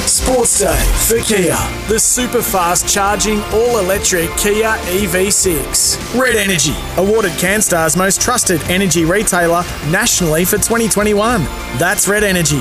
Sports Day for Kia. The super fast charging all-electric Kia EV6. Red Energy, awarded CanStar's most trusted energy retailer nationally for 2021. That's Red Energy.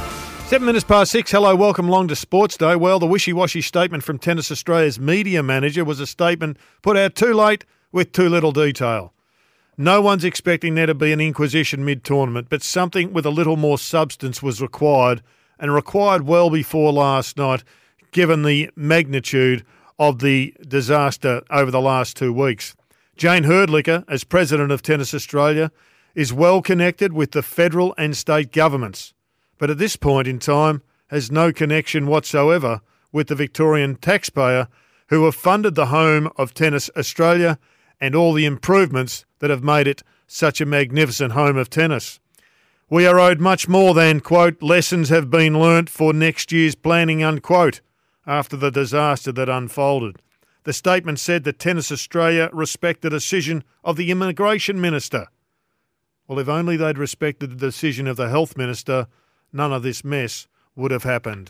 6:07. Hello, welcome along to Sports Day. Well, the wishy-washy statement from Tennis Australia's media manager was a statement put out too late with too little detail. No one's expecting there to be an inquisition mid-tournament, but something with a little more substance was required, and required well before last night, given the magnitude of the disaster over the last 2 weeks. Jane Herdlicker, as President of Tennis Australia, is well connected with the federal and state governments, but at this point in time has no connection whatsoever with the Victorian taxpayer who have funded the home of Tennis Australia and all the improvements that have made it such a magnificent home of tennis. We are owed much more than, quote, lessons have been learnt for next year's planning, unquote, after the disaster that unfolded. The statement said that Tennis Australia respect the decision of the Immigration Minister. Well, if only they'd respected the decision of the Health Minister, none of this mess would have happened.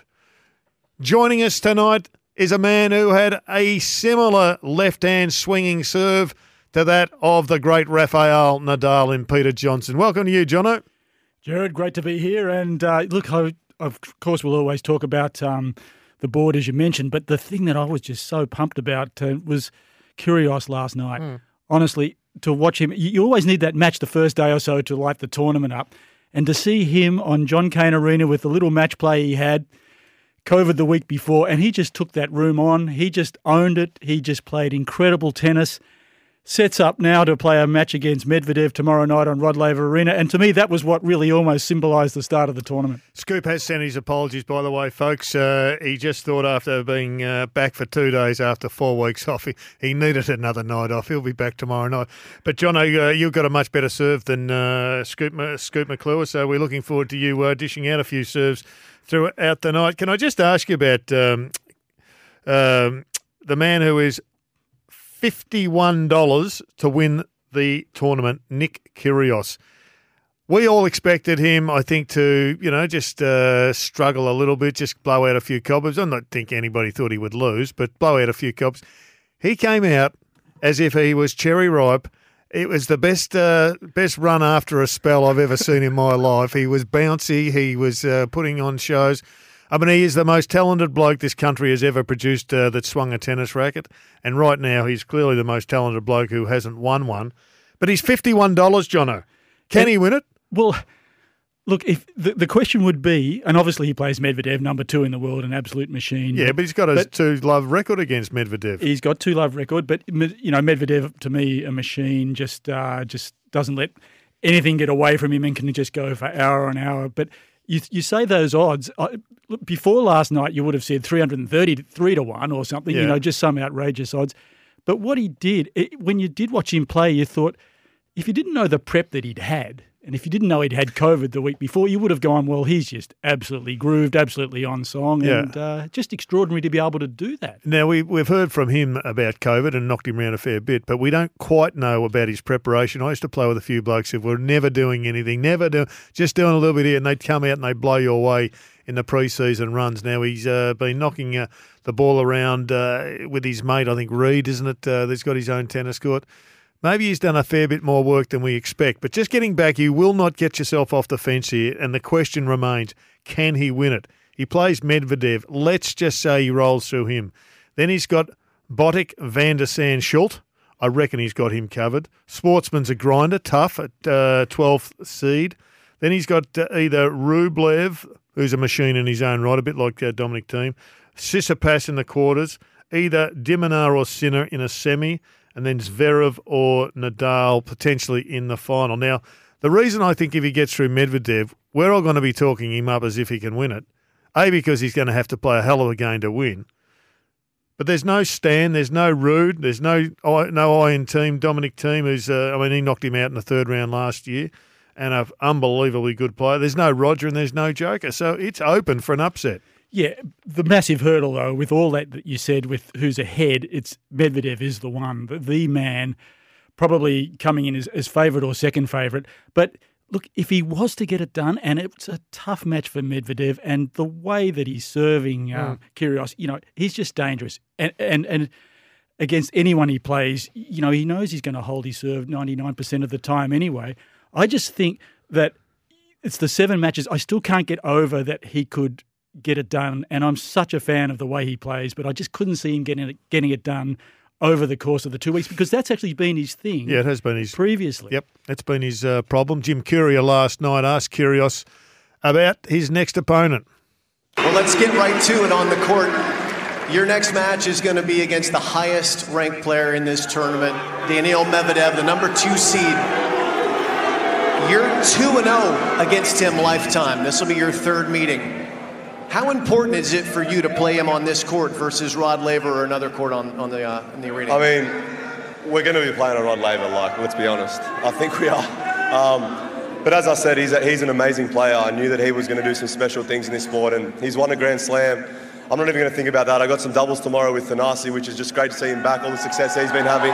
Joining us tonight is a man who had a similar left-hand swinging serve to that of the great Rafael Nadal in Peter Johnson. Welcome to you, Jono. Jared, great to be here. And look, of course, we'll always talk about the board, as you mentioned, but the thing that I was just so pumped about was Kyrgios last night. Honestly, to watch him, you always need that match the first day or so to light the tournament up. And to see him on John Cain Arena with the little match play he had, COVID the week before, and he just took that room on. He just owned it. He just played incredible tennis. Sets up now to play a match against Medvedev tomorrow night on Rod Laver Arena. And to me, that was what really almost symbolised the start of the tournament. Scoop has sent his apologies, by the way, folks. He just thought after being back for 2 days after 4 weeks off, he needed another night off. He'll be back tomorrow night. But, Jono, you've got a much better serve than Scoop McClure, so we're looking forward to you dishing out a few serves throughout the night. Can I just ask you about the man who is $51 to win the tournament, Nick Kyrgios. We all expected him, I think, to, just struggle a little bit, just blow out a few cobwebs. I don't think anybody thought he would lose, but blow out a few cobwebs. He came out as if he was cherry ripe. It was the best run after a spell I've ever seen in my life. He was bouncy. He was putting on shows. I mean, he is the most talented bloke this country has ever produced that swung a tennis racket. And right now, he's clearly the most talented bloke who hasn't won one. But he's $51, Jono. Can he win it? Well, look, if the question would be, and obviously he plays Medvedev, number 2 in the world, an absolute machine. Yeah, but he's got a 2-love record against Medvedev. He's got 2-love record, but, Medvedev, to me, a machine, just doesn't let anything get away from him and can just go for hour on hour. But you say those odds. Before last night, you would have said 333 to 1 or something, just some outrageous odds. But what he did, when you did watch him play, you thought, if you didn't know the prep that he'd had, and if you didn't know he'd had COVID the week before, you would have gone, well, he's just absolutely grooved, absolutely on song, and just extraordinary to be able to do that. Now, we've heard from him about COVID and knocked him around a fair bit, but we don't quite know about his preparation. I used to play with a few blokes who were never doing anything, just doing a little bit here, and they'd come out and they'd blow your way in the pre-season runs. Now, he's been knocking the ball around with his mate, I think Reed, isn't it? That's got his own tennis court. Maybe he's done a fair bit more work than we expect. But just getting back, you will not get yourself off the fence here, and the question remains, can he win it? He plays Medvedev. Let's just say he rolls through him. Then he's got Botic, Van der Sande, Schult. I reckon he's got him covered. Sportsman's a grinder, tough at 12th seed. Then he's got either Rublev, who's a machine in his own right, a bit like Dominic Thiem, Tsitsipas in the quarters, either Diminar or Sinner in a semi, and then Zverev or Nadal potentially in the final. Now, the reason I think if he gets through Medvedev, we're all going to be talking him up as if he can win it. A, because he's going to have to play a hell of a game to win. But there's no Stan, there's no Rude, there's no Iron Team, Dominic Thiem, who's, he knocked him out in the third round last year, and an unbelievably good player. There's no Roger and there's no Joker, so it's open for an upset. Yeah, the massive hurdle, though, with all that you said with who's ahead, it's Medvedev is the one, the man, probably coming in as favourite or second favourite. But look, if he was to get it done, and it's a tough match for Medvedev, and the way that he's serving Kyrgios, he's just dangerous. And against anyone he plays, he knows he's going to hold his serve 99% of the time anyway. I just think that it's the 7 matches. I still can't get over that he could get it done, and I'm such a fan of the way he plays, but I just couldn't see him getting it done over the course of the 2 weeks, because that's actually been his thing. Yeah, it has been his previously. Yep, that's been his problem. Jim Courier last night asked Kyrgios about his next opponent. Well, let's get right to it on the court. Your next match is going to be against the highest ranked player in this tournament, Daniil Medvedev, the number 2 seed. You're 2-0 against him lifetime. This will be your 3rd meeting. How important is it for you to play him on this court versus Rod Laver or another court in the arena? I mean, we're going to be playing on Rod Laver, let's be honest. I think we are. But as I said, he's an amazing player. I knew that he was going to do some special things in this sport, and he's won a Grand Slam. I'm not even going to think about that. I got some doubles tomorrow with Thanasi, which is just great to see him back, all the success he's been having.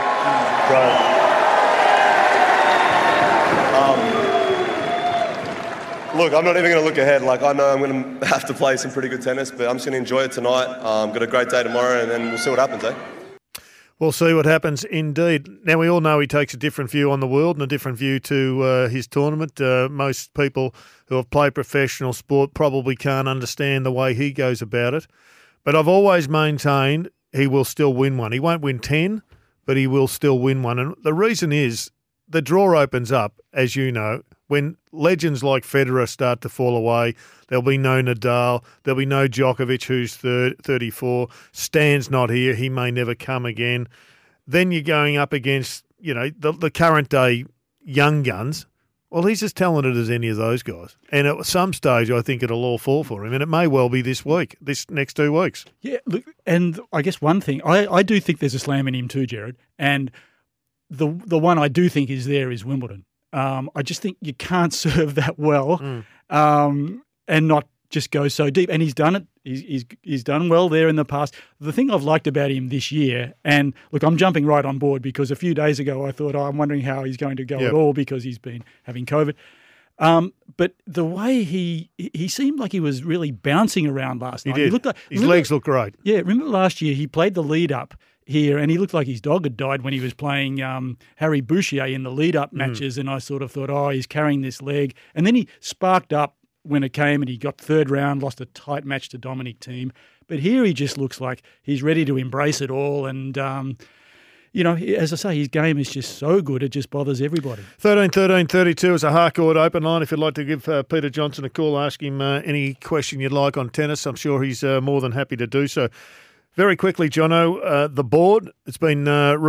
Look, I'm not even going to look ahead. I know I'm going to have to play some pretty good tennis, but I'm just going to enjoy it tonight. Got a great day tomorrow, and then we'll see what happens, We'll see what happens indeed. Now, we all know he takes a different view on the world and a different view to his tournament. Most people who have played professional sport probably can't understand the way he goes about it. But I've always maintained he will still win one. He won't win 10, but he will still win one. And the reason is the draw opens up, as you know. When legends like Federer start to fall away, there'll be no Nadal, there'll be no Djokovic, who's 34. Stan's not here, he may never come again. Then you're going up against, the current day young guns. Well, he's as talented as any of those guys. And at some stage, I think it'll all fall for him. And it may well be this next 2 weeks. Yeah, look, and I guess one thing, I do think there's a slam in him too, Jared. And the one I do think is there is Wimbledon. I just think you can't serve that well and not just go so deep. And he's done it. He's done well there in the past. The thing I've liked about him this year, and look, I'm jumping right on board because a few days ago I thought, I'm wondering how he's going to go at all because he's been having COVID. But the way he seemed like he was really bouncing around last night. He did. His legs look great. Yeah, remember last year he played the lead-up here, and he looked like his dog had died when he was playing Harry Boucher in the lead-up matches, and I sort of thought, he's carrying this leg. And then he sparked up when it came, and he got 3rd round, lost a tight match to Dominic Thiem. But here he just looks like he's ready to embrace it all, and as I say, his game is just so good, it just bothers everybody. 13-13-32 is a Harcourt open line. If you'd like to give Peter Johnson a call, ask him any question you'd like on tennis. I'm sure he's more than happy to do so. Very quickly, Jono, the board, it's been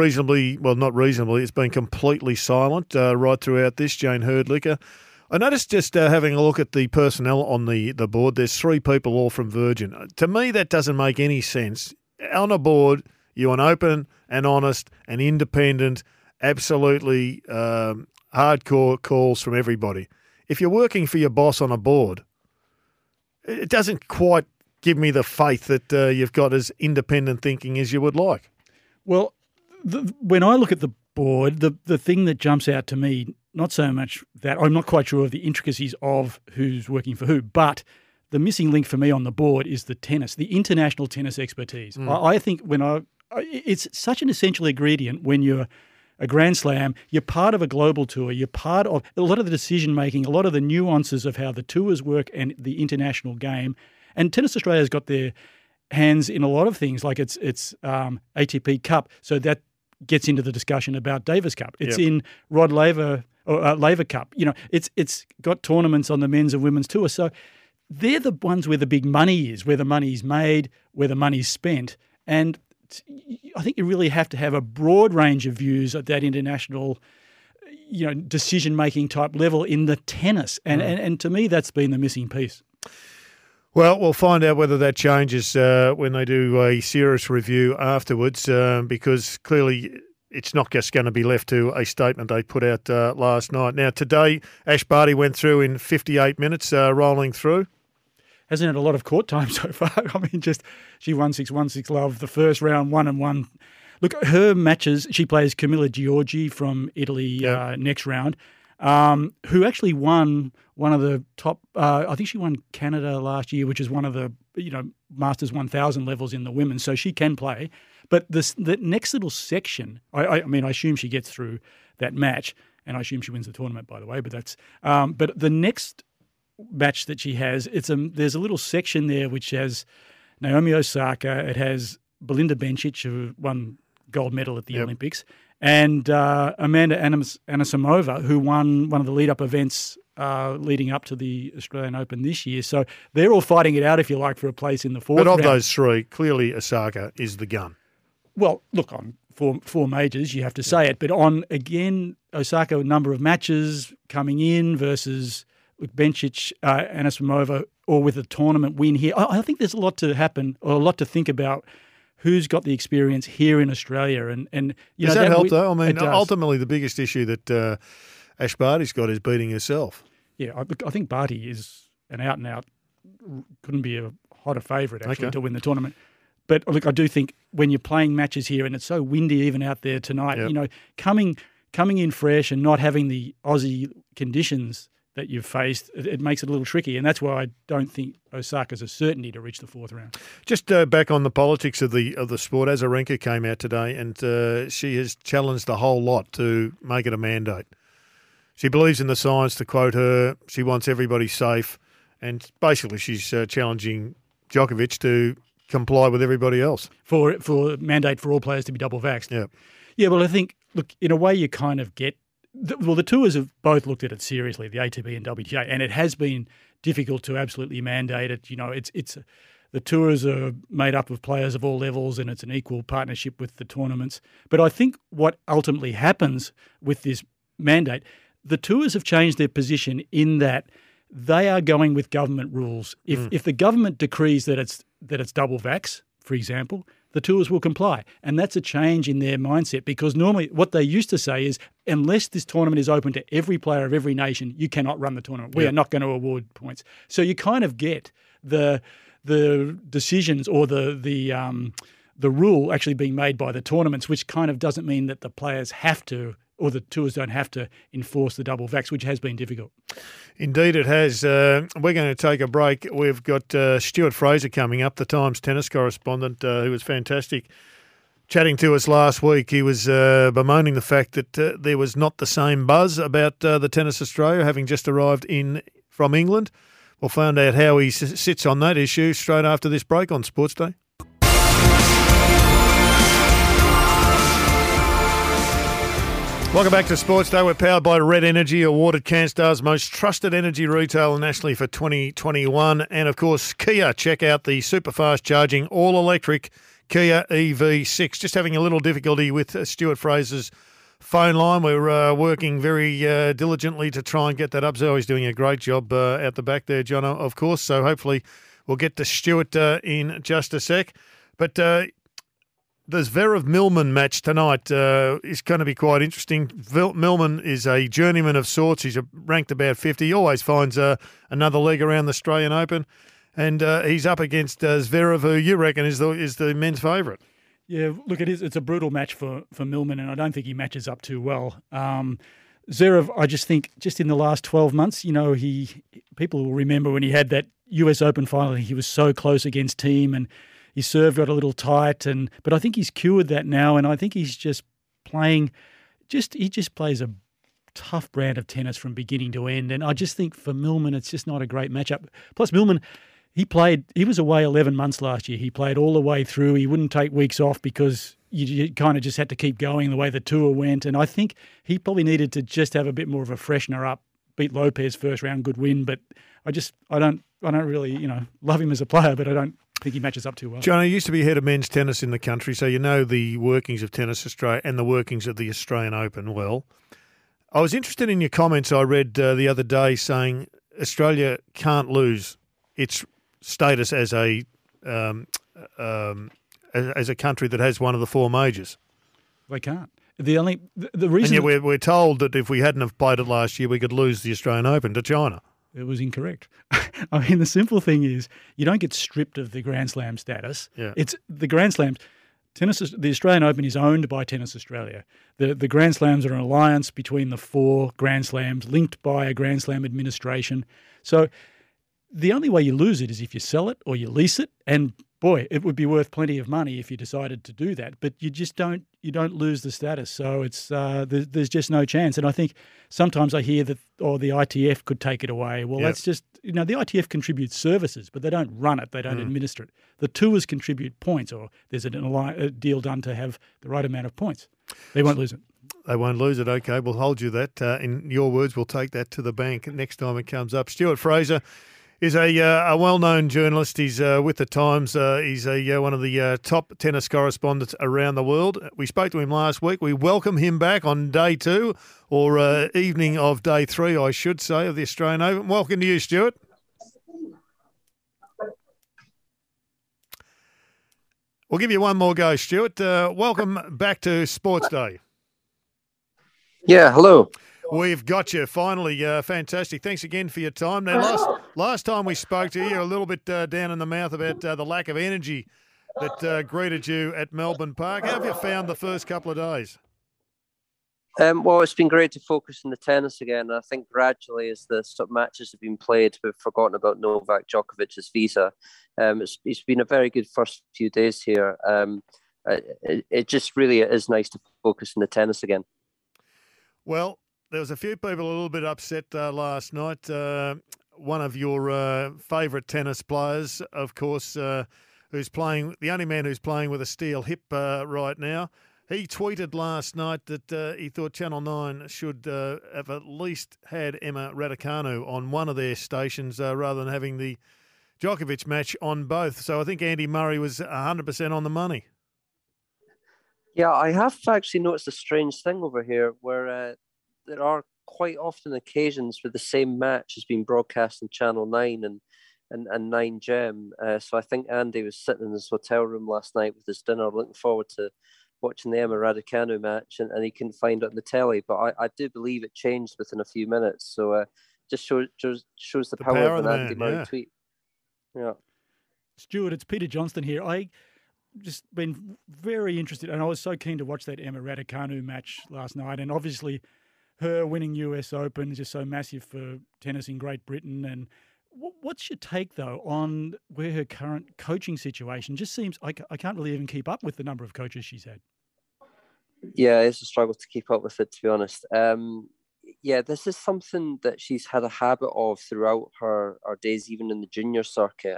it's been completely silent right throughout this. Jane Herdlicker. I noticed just having a look at the personnel on the board, there's 3 people all from Virgin. To me, that doesn't make any sense. On a board, you want open and honest and independent, absolutely hardcore calls from everybody. If you're working for your boss on a board, it doesn't quite give me the faith that you've got as independent thinking as you would like. Well, when I look at the board, the thing that jumps out to me, not so much that I'm not quite sure of the intricacies of who's working for who, but the missing link for me on the board is the tennis, the international tennis expertise. I think it's such an essential ingredient when you're a Grand Slam, you're part of a global tour, you're part of a lot of the decision-making, a lot of the nuances of how the tours work and the international game. And Tennis Australia's got their hands in a lot of things, like it's ATP Cup, so that gets into the discussion about Davis Cup. It's in Rod Laver or Laver Cup. It's got tournaments on the men's and women's tour. So they're the ones where the big money is, where the money's made, where the money's spent. And I think you really have to have a broad range of views at that international, decision-making type level in the tennis. And to me, that's been the missing piece. Well, we'll find out whether that changes when they do a serious review afterwards, because clearly it's not just going to be left to a statement they put out last night. Now, today, Ash Barty went through in 58 minutes, rolling through. Hasn't had a lot of court time so far. I mean, she won 6-1, 6-love the first round, 1-1. Look, her matches, she plays Camilla Giorgi from Italy next round. who actually won one of the top. I think she won Canada last year, which is one of the Masters 1000 levels in the women. So she can play. But the next little section, I mean, I assume she gets through that match, and I assume she wins the tournament, by the way. But that's but the next match that she has, there's a little section there which has Naomi Osaka. It has Belinda Bencic, who won gold medal at the Olympics, and Amanda Anisimova, who won one of the lead-up events leading up to the Australian Open this year. So they're all fighting it out, if you like, for a place in the fourth round. But of those three, clearly Osaka is the gun. Well, look, on four majors, you have to say it. But on, again, Osaka, a number of matches coming in versus Bencic, Anisimova, or with a tournament win here. I think there's a lot to happen, or a lot to think about. Who's got the experience here in Australia? And does that help, though? I mean, ultimately, the biggest issue that Ash Barty's got is beating herself. Yeah, I think Barty is an out-and-out, couldn't be a hotter favourite, actually, to win the tournament. But, look, I do think when you're playing matches here, and it's so windy even out there tonight, coming in fresh and not having the Aussie conditions that you've faced, it makes it a little tricky. And that's why I don't think Osaka's a certainty to reach the fourth round. Just back on the politics of the sport, Azarenka came out today and she has challenged the whole lot to make it a mandate. She believes in the science, to quote her. She wants everybody safe. And basically she's challenging Djokovic to comply with everybody else. For mandate for all players to be double vaxxed. Yeah. Yeah, well, I think, look, in a way you kind of get... the tours have both looked at it seriously, the ATP and WTA, and it has been difficult to absolutely mandate it. The tours are made up of players of all levels, and it's an equal partnership with the tournaments. But I think what ultimately happens with this mandate, the tours have changed their position in that they are going with government rules. If the government decrees that it's double vax, for example, the tours will comply. And that's a change in their mindset, because normally what they used to say is, unless this tournament is open to every player of every nation, you cannot run the tournament. We are not going to award points. So you kind of get the decisions or the rule actually being made by the tournaments, which kind of doesn't mean that the players have to, or the tours don't have to enforce the double vax, which has been difficult. Indeed it has. We're going to take a break. We've got Stuart Fraser coming up, the Times tennis correspondent, who was fantastic, chatting to us last week. He was bemoaning the fact that there was not the same buzz about the Tennis Australia having just arrived from England. We'll find out how he sits on that issue straight after this break on Sports Day. Welcome back to Sports Day. We're powered by Red Energy, awarded Canstar's most trusted energy retailer nationally for 2021. And, of course, Kia. Check out the super fast charging all-electric Kia EV6. Just having a little difficulty with Stuart Fraser's phone line. We're working very diligently to try and get that up. Zoe's doing a great job out the back there, Jono, of course. So hopefully we'll get to Stuart in just a sec. But the Zverev Millman match tonight is going to be quite interesting. Millman is a journeyman of sorts. He's ranked about 50. He always finds another leg around the Australian Open. And he's up against Zverev, who you reckon is the men's favourite. Yeah, look, it's a brutal match for Millman, and I don't think he matches up too well. Zverev, I just think, just in the last 12 months, people will remember when he had that US Open final, he was so close against Thiem, and his serve got a little tight, but I think he's cured that now, and I think he's just playing. He just plays a tough brand of tennis from beginning to end, and I just think for Millman, it's just not a great matchup. Plus, Millman, he was away 11 months last year. He played all the way through. He wouldn't take weeks off because you kind of just had to keep going the way the tour went, and I think he probably needed to just have a bit more of a freshener up. Beat Lopez first round, good win, but I don't really love him as a player, but I don't think he matches up too well. John, he used to be head of men's tennis in the country, so you know the workings of Tennis Australia and the workings of the Australian Open well. I was interested in your comments I read the other day saying Australia can't lose its status as a country that has one of the four majors. They can't. The reason, and yet we're told that if we hadn't have played it last year, we could lose the Australian Open to China. It was incorrect. I mean, the simple thing is you don't get stripped of the Grand Slam status. Yeah. It's the Grand Slams. The Australian Open is owned by Tennis Australia. The Grand Slams are an alliance between the 4 Grand Slams linked by a Grand Slam administration. So the only way you lose it is if you sell it or you lease it. And boy, it would be worth plenty of money if you decided to do that. But you just don't lose the status. So it's there's just no chance. And I think sometimes I hear that, the ITF could take it away. Well, That's just, the ITF contributes services, but they don't run it. They don't administer it. The tours contribute points, or there's a deal done to have the right amount of points. They won't lose it. They won't lose it. Okay, we'll hold you that. In your words, we'll take that to the bank next time it comes up. Stuart Fraser is a well-known journalist. He's with the Times. He's one of the top tennis correspondents around the world. We spoke to him last week. We welcome him back on day 2, or evening of day 3, I should say, of the Australian Open. Welcome to you, Stuart. We'll give you one more go, Stuart. Welcome back to Sports Day. Yeah, hello. We've got you finally. Fantastic. Thanks again for your time. Now, last time we spoke to you, you were a little bit down in the mouth about the lack of energy that greeted you at Melbourne Park. How have you found the first couple of days? Well, it's been great to focus on the tennis again. I think gradually, as the matches have been played, we've forgotten about Novak Djokovic's visa. It's been a very good first few days here. It just really is nice to focus on the tennis again. Well, there was a few people a little bit upset last night. One of your favourite tennis players, of course, who's playing, the only man who's playing with a steel hip right now, he tweeted last night that he thought Channel 9 should have at least had Emma Raducanu on one of their stations rather than having the Djokovic match on both. So I think Andy Murray was 100% on the money. Yeah, I have actually noticed a strange thing over here where there are quite often occasions where the same match has been broadcast on Channel 9 and 9 Gem. So I think Andy was sitting in his hotel room last night with his dinner, looking forward to watching the Emma Raducanu match, and he couldn't find it on the telly. But I do believe it changed within a few minutes. So just shows the power of an Andy Murray tweet. Yeah. Stuart, it's Peter Johnston here. I just been very interested, and I was so keen to watch that Emma Raducanu match last night. And obviously, her winning US Open is just so massive for tennis in Great Britain. And what's your take, though, on where her current coaching situation just seems, I can't really even keep up with the number of coaches she's had. Yeah, it's a struggle to keep up with it, to be honest. Yeah, this is something that she's had a habit of throughout her days, even in the junior circuit.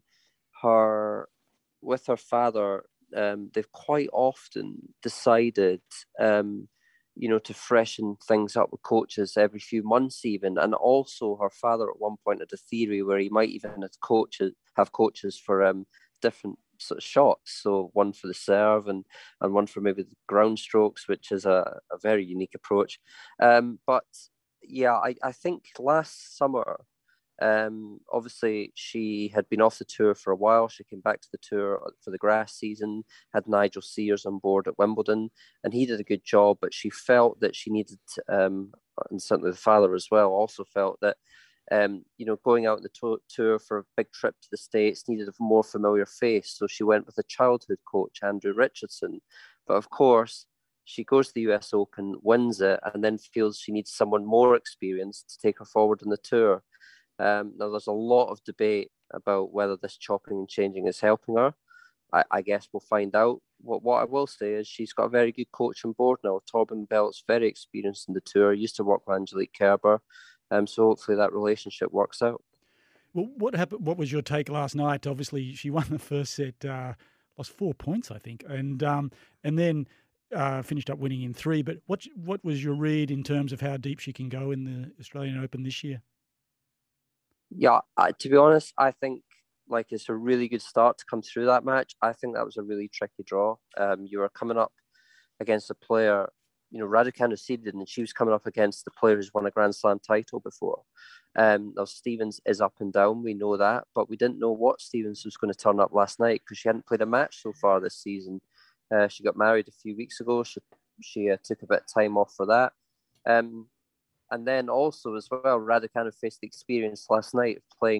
With her father, they've quite often decided, to freshen things up with coaches every few months even. And also her father at one point had a theory where he might even have coaches for different sort of shots. So one for the serve and one for maybe the ground strokes, which is a very unique approach. But yeah, I think last summer, obviously she had been off the tour for a while. She came back to the tour for the grass season, had Nigel Sears on board at Wimbledon, and he did a good job, but she felt that she needed, and certainly the father as well, also felt that going out on the tour for a big trip to the States needed a more familiar face. So she went with a childhood coach, Andrew Richardson. But of course, she goes to the US Open, wins it, and then feels she needs someone more experienced to take her forward on the tour. Now, there's a lot of debate about whether this chopping and changing is helping her. I guess we'll find out. What I will say is she's got a very good coach on board now. Torben Belt's very experienced in the tour, used to work with Angelique Kerber. So hopefully that relationship works out. Well, what happened? What was your take last night? Obviously, she won the first set, lost 4 points, I think, and then finished up winning in 3. But what was your read in terms of how deep she can go in the Australian Open this year? Yeah, to be honest, I think it's a really good start to come through that match. I think that was a really tricky draw. You were coming up against a player, Raducanu seeded, and she was coming up against the player who's won a Grand Slam title before. Now, Stevens is up and down, we know that, but we didn't know what Stevens was going to turn up last night because she hadn't played a match so far this season. She got married a few weeks ago. She took a bit of time off for that. And then also as well, Raducanu faced the experience last night of playing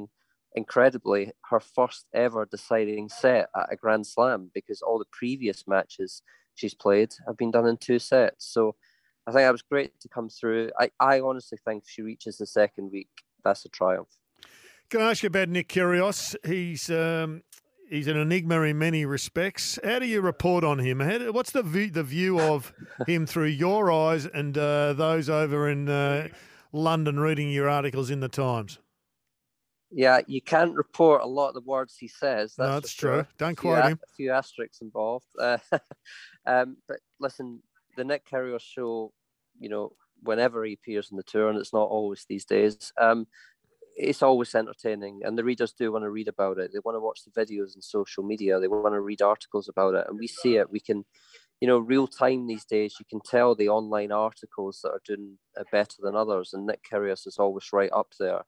incredibly, her first ever deciding set at a Grand Slam, because all the previous matches she's played have been done in 2 sets. So I think that was great to come through. I honestly think if she reaches the second week, that's a triumph. Can I ask you about Nick Kyrgios? He's an enigma in many respects. How do you report on him? What's the view of him through your eyes and those over in London reading your articles in the Times? Yeah, you can't report a lot of the words he says. That's true. Sure. Don't quote him. A few asterisks involved. But listen, the Nick Kyrgios show, whenever he appears on the tour, and it's not always these days, it's always entertaining. And the readers do want to read about it. They want to watch the videos on social media. They want to read articles about it. And we see it. We can, real time these days, you can tell the online articles that are doing better than others. And Nick Kyrgios is always right up there.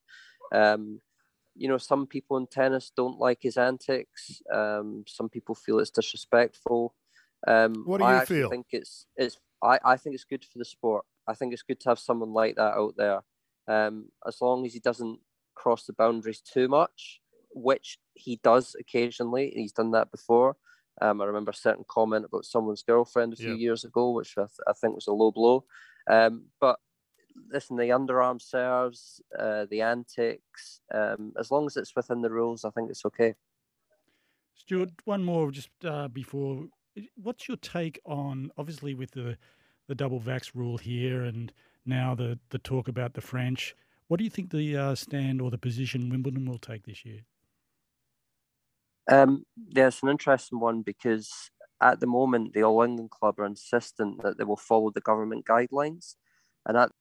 Some people in tennis don't like his antics. Some people feel it's disrespectful. What do you feel? I think it's good for the sport. I think it's good to have someone like that out there. As long as he doesn't cross the boundaries too much, which he does occasionally. He's done that before. I remember a certain comment about someone's girlfriend a few years ago, which I think was a low blow. But listen, the underarm serves, the antics, as long as it's within the rules, I think it's okay. Stuart, one more just before. What's your take on, obviously with the double vax rule here and now the talk about the French, what do you think the stand or the position Wimbledon will take this year? It's an interesting one, because at the moment the All England Club are insistent that they will follow the government guidelines. And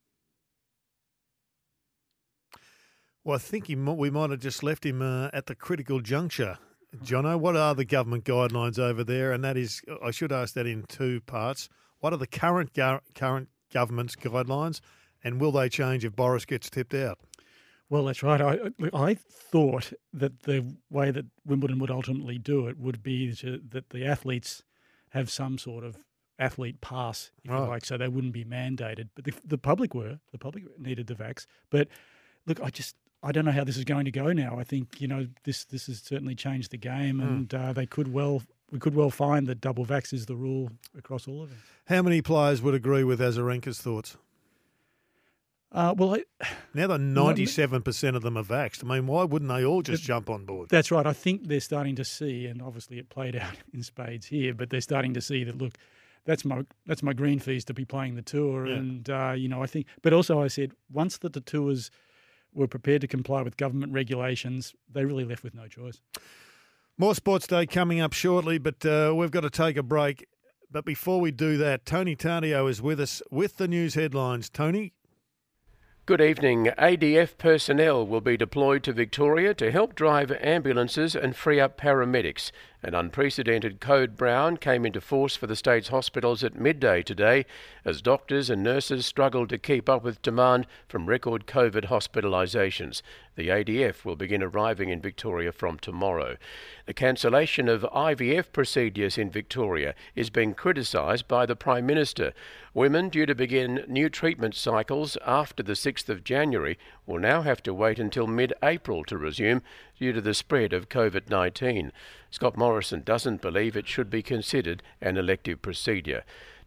Well, I think we might have just left him at the critical juncture. Jono, what are the government guidelines over there? And that is, I should ask that in 2 parts. What are the current government's guidelines, and will they change if Boris gets tipped out? Well, that's right. I thought that the way that Wimbledon would ultimately do it would be that the athletes have some sort of athlete pass, if you like, so they wouldn't be mandated. But the public needed the vax. But look, I don't know how this is going to go now. I think, this has certainly changed the game, and we could well find that double vax is the rule across all of it. How many players would agree with Azarenka's thoughts? Now that 97% of them are vaxxed, I mean, why wouldn't they all just jump on board? That's right. I think they're starting to see, and obviously it played out in spades here, but they're starting to see that, look, that's my green fees to be playing the tour. Yeah. And, I think, but also I said, once that the tours were prepared to comply with government regulations, they really left with no choice. More Sports Day coming up shortly, but we've got to take a break. But before we do that, Tony Tardio is with us with the news headlines. Tony? Good evening. ADF personnel will be deployed to Victoria to help drive ambulances and free up paramedics. An unprecedented Code Brown came into force for the state's hospitals at midday today as doctors and nurses struggled to keep up with demand from record COVID hospitalisations. The ADF will begin arriving in Victoria from tomorrow. The cancellation of IVF procedures in Victoria is being criticised by the Prime Minister. Women due to begin new treatment cycles after the 6th of January will now have to wait until mid-April to resume due to the spread of COVID-19. Scott Morrison doesn't believe it should be considered an elective procedure.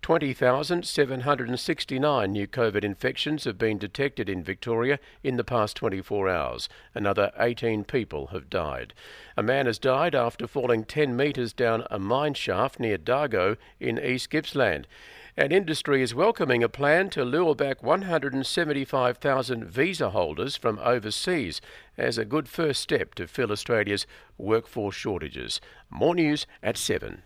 20,769 new COVID infections have been detected in Victoria in the past 24 hours. Another 18 people have died. A man has died after falling 10 metres down a mine shaft near Dargo in East Gippsland. And industry is welcoming a plan to lure back 175,000 visa holders from overseas as a good first step to fill Australia's workforce shortages. More news at 7.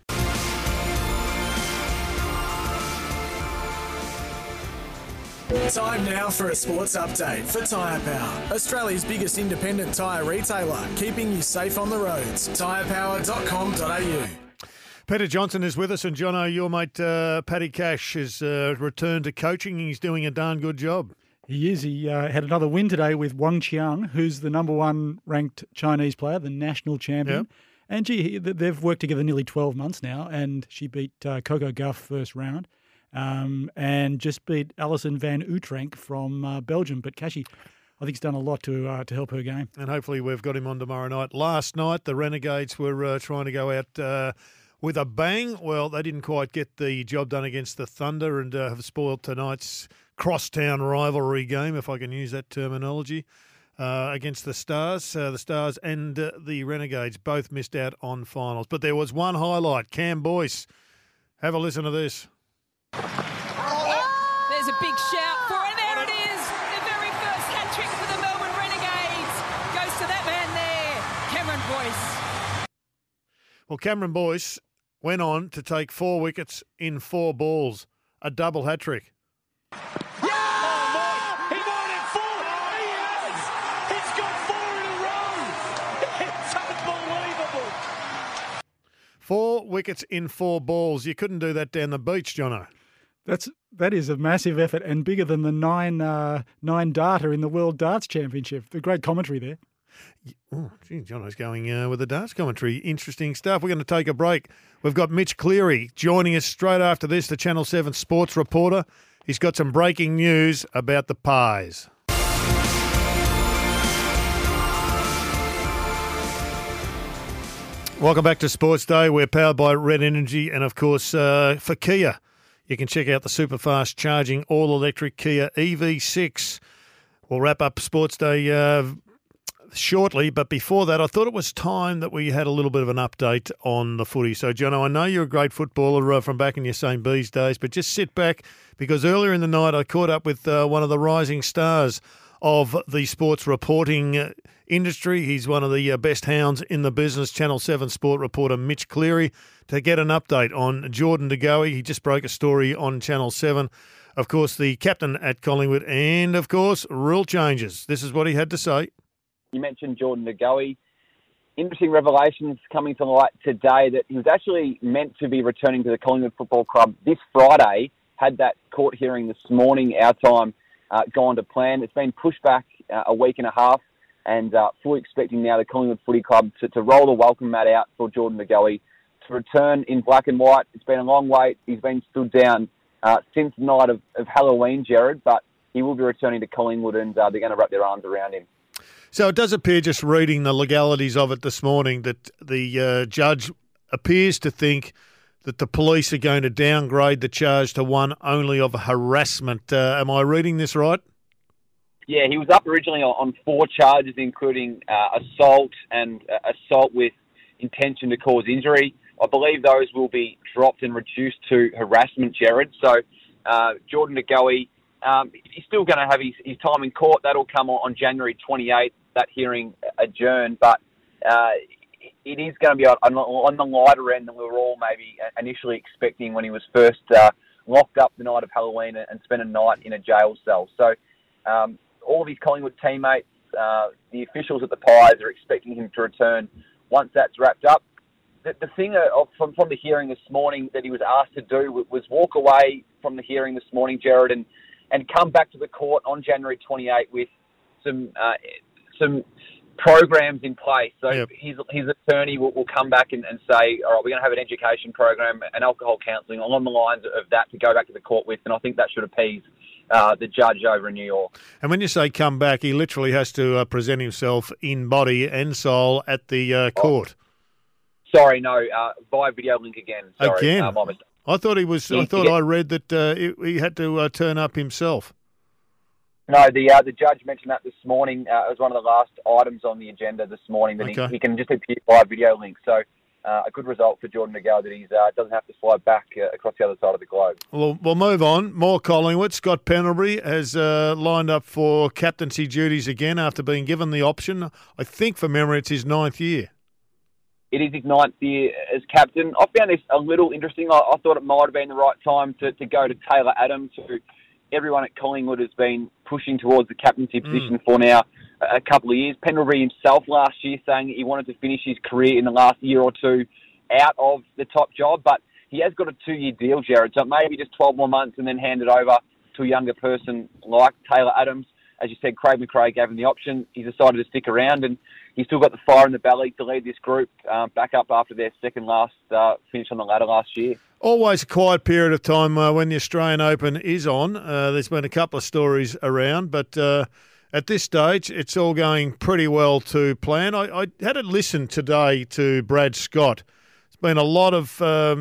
Time now for a sports update for Tyre Power, Australia's biggest independent tyre retailer, keeping you safe on the roads. Tyrepower.com.au. Peter Johnson is with us, and Jono, your mate Paddy Cash has returned to coaching. He's doing a darn good job. He is. He had another win today with Wang Qiang, who's the number 1 ranked Chinese player, the national champion. Yep. And they've worked together nearly 12 months now, and she beat Coco Gauff first round and just beat Alison van Utrecht from Belgium. But Cashy, I think he's done a lot to help her game. And hopefully we've got him on tomorrow night. Last night, the Renegades were trying to go out with a bang. Well, they didn't quite get the job done against the Thunder and have spoiled tonight's crosstown rivalry game, if I can use that terminology, against the Stars. The Stars and the Renegades both missed out on finals. But there was one highlight, Cam Boyce. Have a listen to this. There's a big shout for it. There it is. The very first hat-trick for the Melbourne Renegades goes to that man there, Cameron Boyce. Well, Cameron Boyce went on to take 4 wickets in 4 balls, a double hat-trick. Four wickets in 4 balls. You couldn't do that down the beach, Jono. That is a massive effort and bigger than the nine darter in the World Darts Championship. The great commentary there. Oh, gee, Jono's going with the darts commentary. Interesting stuff. We're going to take a break. We've got Mitch Cleary joining us straight after this, the Channel 7 sports reporter. He's got some breaking news about the Pies. Welcome back to Sports Day. We're powered by Red Energy and, of course, for Kia, you can check out the super fast charging all-electric Kia EV6. We'll wrap up Sports Day shortly, but before that, I thought it was time that we had a little bit of an update on the footy. So, Jono, I know you're a great footballer from back in your St. Bees days, but just sit back because earlier in the night I caught up with one of the rising stars of the sports reporting industry. He's one of the best hounds in the business, Channel 7 sport reporter Mitch Cleary, to get an update on Jordan De Goey. He just broke a story on Channel 7. Of course, the captain at Collingwood and, of course, rule changes. This is what he had to say. You mentioned Jordan De Goey. Interesting revelations coming to light today that he was actually meant to be returning to the Collingwood Football Club this Friday, had that court hearing this morning, our time, gone to plan. It's been pushed back a week and a half, and fully expecting now the Collingwood Footy Club to roll the welcome mat out for Jordan De Goey to return in black and white. It's been a long wait. He's been stood down since the night of Halloween, Jared, but he will be returning to Collingwood, and they're going to wrap their arms around him. So it does appear, just reading the legalities of it this morning, that the judge appears to think that the police are going to downgrade the charge to one only of harassment. Am I reading this right? Yeah, he was up originally on 4 charges, including assault and assault with intention to cause injury. I believe those will be dropped and reduced to harassment, Jared. So Jordan De Goey, he's still going to have his time in court. That'll come on January 28th, that hearing adjourned. But it is going to be on the lighter end than we were all maybe initially expecting when he was first locked up the night of Halloween and spent a night in a jail cell. So all of his Collingwood teammates, the officials at the Pies are expecting him to return once that's wrapped up. The thing from the hearing this morning that he was asked to do was walk away from the hearing this morning, Jared, and come back to the court on January 28 with some programs in place. So yep. his attorney will come back and say, all right, we're going to have an education program and alcohol counselling along the lines of that to go back to the court with, and I think that should appease the judge over in New York. And when you say come back, he literally has to present himself in body and soul at the court. Sorry, no, via video link again. Sorry, again? my mistake. I thought he was. I thought I read that he had to turn up himself. No, the judge mentioned that this morning. It was one of the last items on the agenda this morning that Okay. he can just appear via video link. So a good result for Jordan De Goey that he doesn't have to fly back across the other side of the globe. Well, we'll move on. More Collingwood. Scott Pendlebury has lined up for captaincy duties again after being given the option. I think, from memory, it's his 9th year. It is his 9th year as captain. I found this a little interesting. I thought it might have been the right time to go to Taylor Adams, who everyone at Collingwood has been pushing towards the captaincy position for now a couple of years. Pendlebury himself last year saying he wanted to finish his career in the last year or two out of the top job, but he has got a 2-year deal, Jared, so maybe just 12 more months and then hand it over to a younger person like Taylor Adams. As you said, Craig McRae gave him the option. He decided to stick around, and he's still got the fire in the belly to lead this group back up after their second last finish on the ladder last year. Always a quiet period of time when the Australian Open is on. There's been a couple of stories around, but at this stage, it's all going pretty well to plan. I had a listen today to Brad Scott. There's been a lot of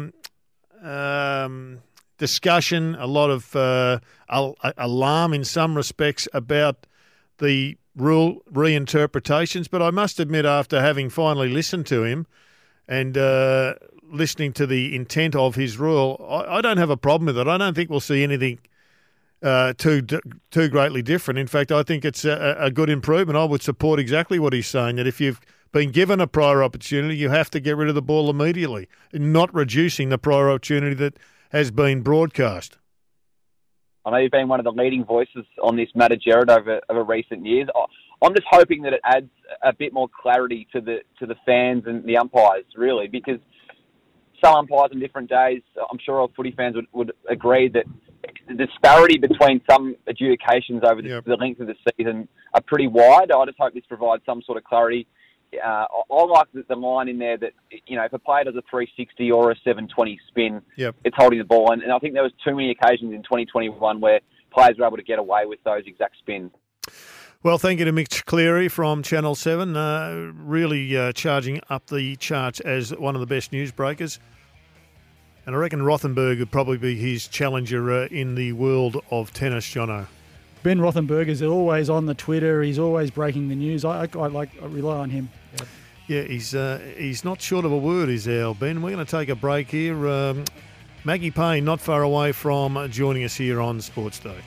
discussion, a lot of alarm in some respects about the rule reinterpretations. But I must admit, after having finally listened to him and listening to the intent of his rule, I don't have a problem with it. I don't think we'll see anything too greatly different. In fact, I think it's a good improvement. I would support exactly what he's saying, that if you've been given a prior opportunity, you have to get rid of the ball immediately, not reducing the prior opportunity that has been broadcast. I know you've been one of the leading voices on this matter, Jared, over recent years. I'm just hoping that it adds a bit more clarity to the fans and the umpires, really, because some umpires on different days, I'm sure all footy fans would agree that the disparity between some adjudications over the length of the season are pretty wide. I just hope this provides some sort of clarity. I like the line in there that, if a player does a 360 or a 720 spin, it's holding the ball. And I think there was too many occasions in 2021 where players were able to get away with those exact spins. Well, thank you to Mitch Cleary from Channel 7, really charging up the charts as one of the best newsbreakers. And I reckon Rothenberg would probably be his challenger in the world of tennis, Jono. Ben Rothenberg is always on the Twitter. He's always breaking the news. I rely on him. Yeah, he's not short of a word, is our Ben. We're going to take a break here. Maggie Payne, not far away from joining us here on Sports Day.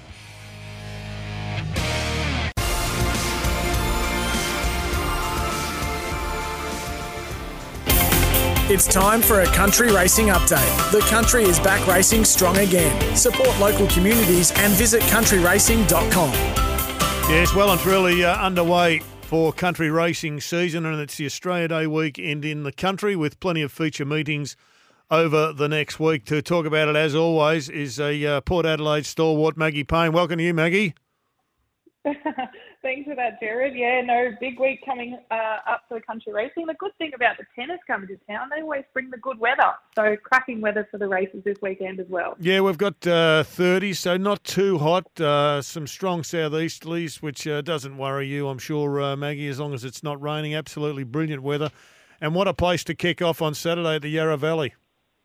It's time for a country racing update. The country is back racing strong again. Support local communities and visit countryracing.com. Yes, well and truly underway for country racing season, and it's the Australia Day weekend in the country with plenty of feature meetings over the next week. To talk about it, as always, is a Port Adelaide stalwart, Maggie Payne. Welcome to you, Maggie. Thanks for that, Jared. Yeah, no, big week coming up for country racing. The good thing about the tennis coming to town, they always bring the good weather. So cracking weather for the races this weekend as well. Yeah, we've got 30, so not too hot. Some strong southeasterlies, which doesn't worry you, I'm sure, Maggie, as long as it's not raining. Absolutely brilliant weather. And what a place to kick off on Saturday at the Yarra Valley.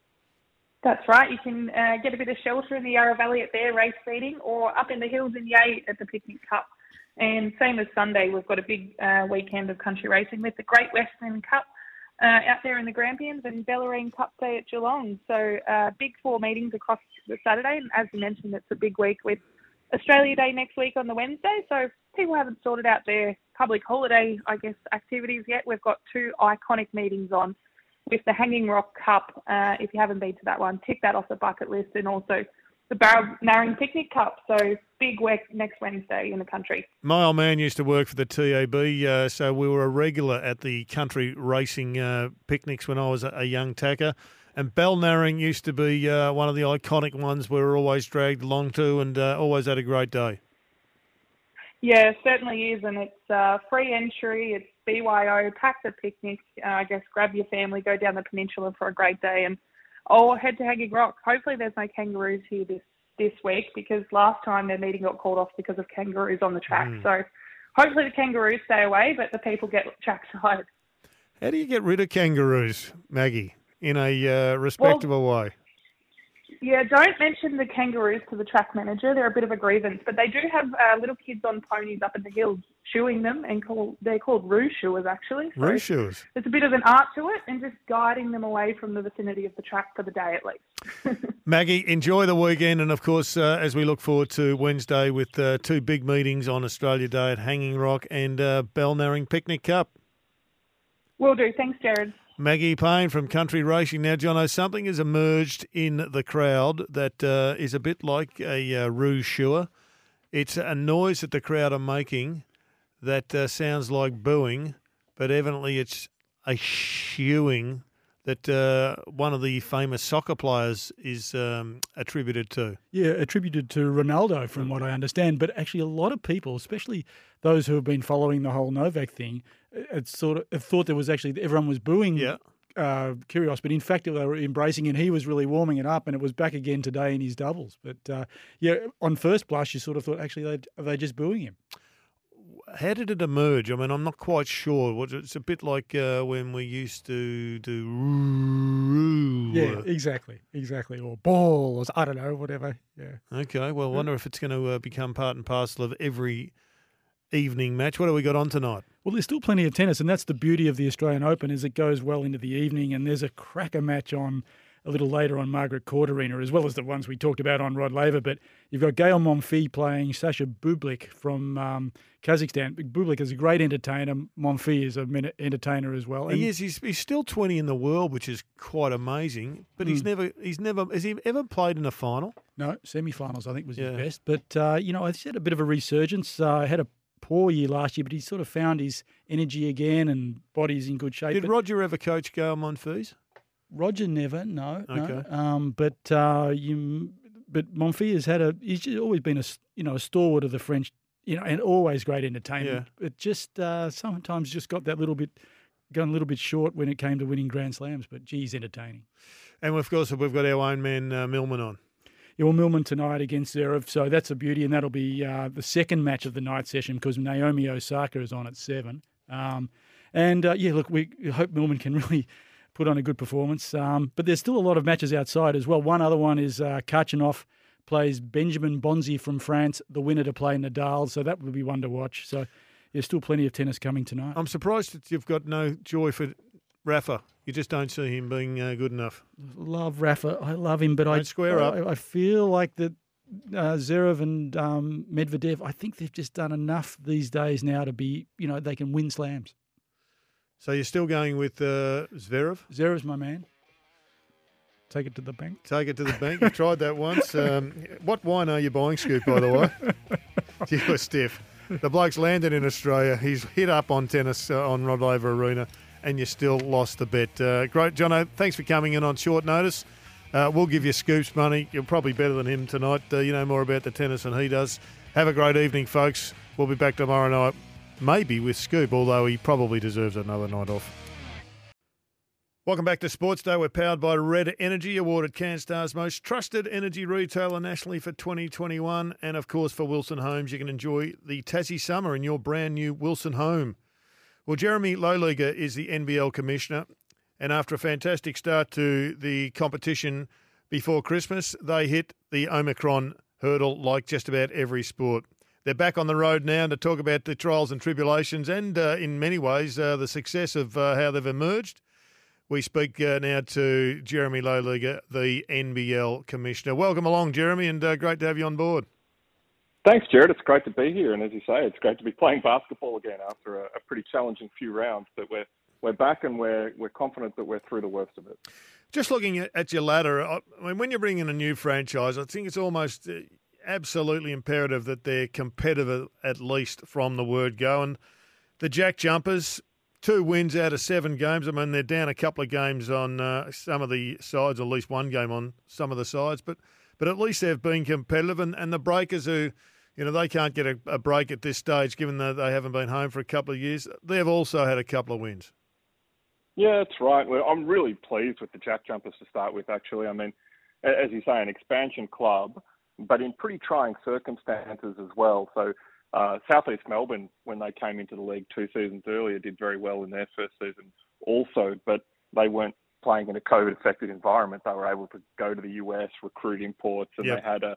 That's right. You can get a bit of shelter in the Yarra Valley at their race meeting or up in the hills in Yate at the Picnic Cup. And same as Sunday, we've got a big weekend of country racing with the Great Western Cup out there in the Grampians and Bellarine Cup Day at Geelong. So big 4 meetings across the Saturday. And as you mentioned, it's a big week with Australia Day next week on the Wednesday. So if people haven't sorted out their public holiday, activities yet, we've got 2 iconic meetings on with the Hanging Rock Cup. If you haven't been to that one, tick that off the bucket list, and also the Barrow-Narring Picnic Cup. So big week next Wednesday in the country. My old man used to work for the TAB, so we were a regular at the country racing picnics when I was a young tacker. And Balnarring used to be one of the iconic ones we were always dragged along to, and always had a great day. Yeah, it certainly is, and it's free entry. It's BYO, pack the picnic, grab your family, go down the peninsula for a great day, and head to Hanging Rock. Hopefully there's no kangaroos here this week, because last time their meeting got called off because of kangaroos on the track. So hopefully the kangaroos stay away, but the people get trackside. How do you get rid of kangaroos, Maggie, in a respectable way? Yeah, don't mention the kangaroos to the track manager. They're a bit of a grievance, but they do have little kids on ponies up in the hills shoeing them, and they're called roo shoers, actually. So roo shoers. There's a bit of an art to it, and just guiding them away from the vicinity of the track for the day at least. Maggie, enjoy the weekend, and of course, as we look forward to Wednesday with 2 big meetings on Australia Day at Hanging Rock and Balnarring Picnic Cup. Will do. Thanks, Jared. Maggie Payne from Country Racing. Now, Jono, something has emerged in the crowd that is a bit like a roo shoer. It's a noise that the crowd are making that sounds like booing, but evidently it's a shooing that one of the famous soccer players is attributed to. Yeah, attributed to Ronaldo, from what I understand. But actually a lot of people, especially those who have been following the whole Novak thing, thought there was actually everyone was booing Kyrgios, but in fact they were embracing it. He was really warming it up, and it was back again today in his doubles. But on first blush, you sort of thought, actually, are they just booing him? how did it emerge? I mean, I'm not quite sure. It's a bit like when we used to do. Yeah, exactly. Or ball, or I don't know, whatever. Yeah. Okay, well, I wonder if it's going to become part and parcel of every evening match. What have we got on tonight? Well, there's still plenty of tennis, and that's the beauty of the Australian Open, is it goes well into the evening, and there's a cracker match on a little later on Margaret Court Arena, as well as the ones we talked about on Rod Laver. But you've got Gail Monfils playing Sasha Bublik from Kazakhstan. Bublik is a great entertainer. Monfils is an entertainer as well. He is. He's still 20 in the world, which is quite amazing. But has he ever played in a final? No, semi-finals I think was his best. But he's had a bit of a resurgence. Had a poor year last year, but he sort of found his energy again and body's in good shape. Did Roger ever coach Gail Monfils? Roger never, no. Okay. No. But Monfils he's always been a stalwart of the French, and always great entertainment. Yeah. It just sometimes just got gone a little bit short when it came to winning Grand Slams. But geez, entertaining. And of course we've got our own man Millman on. Yeah, well, Millman tonight against Zverev, so that's a beauty, and that'll be the second match of the night session because Naomi Osaka is on at 7. Look, we hope Millman can really put on a good performance. But there's still a lot of matches outside as well. One other one is Kachanov plays Benjamin Bonzi from France, the winner to play Nadal, so that will be one to watch. So there's still plenty of tennis coming tonight. I'm surprised that you've got no joy for Rafa. You just don't see him being good enough. Love Rafa. I love him, but I feel like that Zverev and Medvedev, I think they've just done enough these days now to be, they can win slams. So you're still going with Zverev? Zverev's my man. Take it to the bank. Take it to the bank. You tried that once. What wine are you buying, Scoop, by the way? You were stiff. The bloke's landed in Australia. He's hit up on tennis on Rod Laver Arena, and you still lost the bet. Great, Jono. Thanks for coming in on short notice. We'll give you Scoop's money. You're probably better than him tonight. You know more about the tennis than he does. Have a great evening, folks. We'll be back tomorrow night, maybe with Scoop, although he probably deserves another night off. Welcome back to Sports Day. We're powered by Red Energy, awarded CanStar's most trusted energy retailer nationally for 2021. And, of course, for Wilson Homes, you can enjoy the Tassie summer in your brand new Wilson home. Well, Jeremy Lowliga is the NBL Commissioner, and after a fantastic start to the competition before Christmas, they hit the Omicron hurdle like just about every sport. They're back on the road now to talk about the trials and tribulations and, in many ways, the success of how they've emerged. We speak now to Jeremy Lowliga, the NBL Commissioner. Welcome along, Jeremy, and great to have you on board. Thanks, Jared. It's great to be here, and as you say, it's great to be playing basketball again after a pretty challenging few rounds. But we're back, and we're confident that we're through the worst of it. Just looking at your ladder, I mean, when you bring in a new franchise, I think it's almost absolutely imperative that they're competitive at least from the word go. And the Jack Jumpers, 2 wins out of 7 games. I mean, they're down a couple of games on some of the sides, or at least 1 game on some of the sides, but at least they've been competitive. And the Breakers, who, they can't get a break at this stage, given that they haven't been home for a couple of years, they've also had a couple of wins. Yeah, that's right. Well, I'm really pleased with the Jack Jumpers to start with, actually. I mean, as you say, an expansion club, but in pretty trying circumstances as well. So South East Melbourne, when they came into the league 2 seasons earlier, did very well in their first season also, but they weren't playing in a COVID-affected environment. They were able to go to the US, recruit imports, and They had a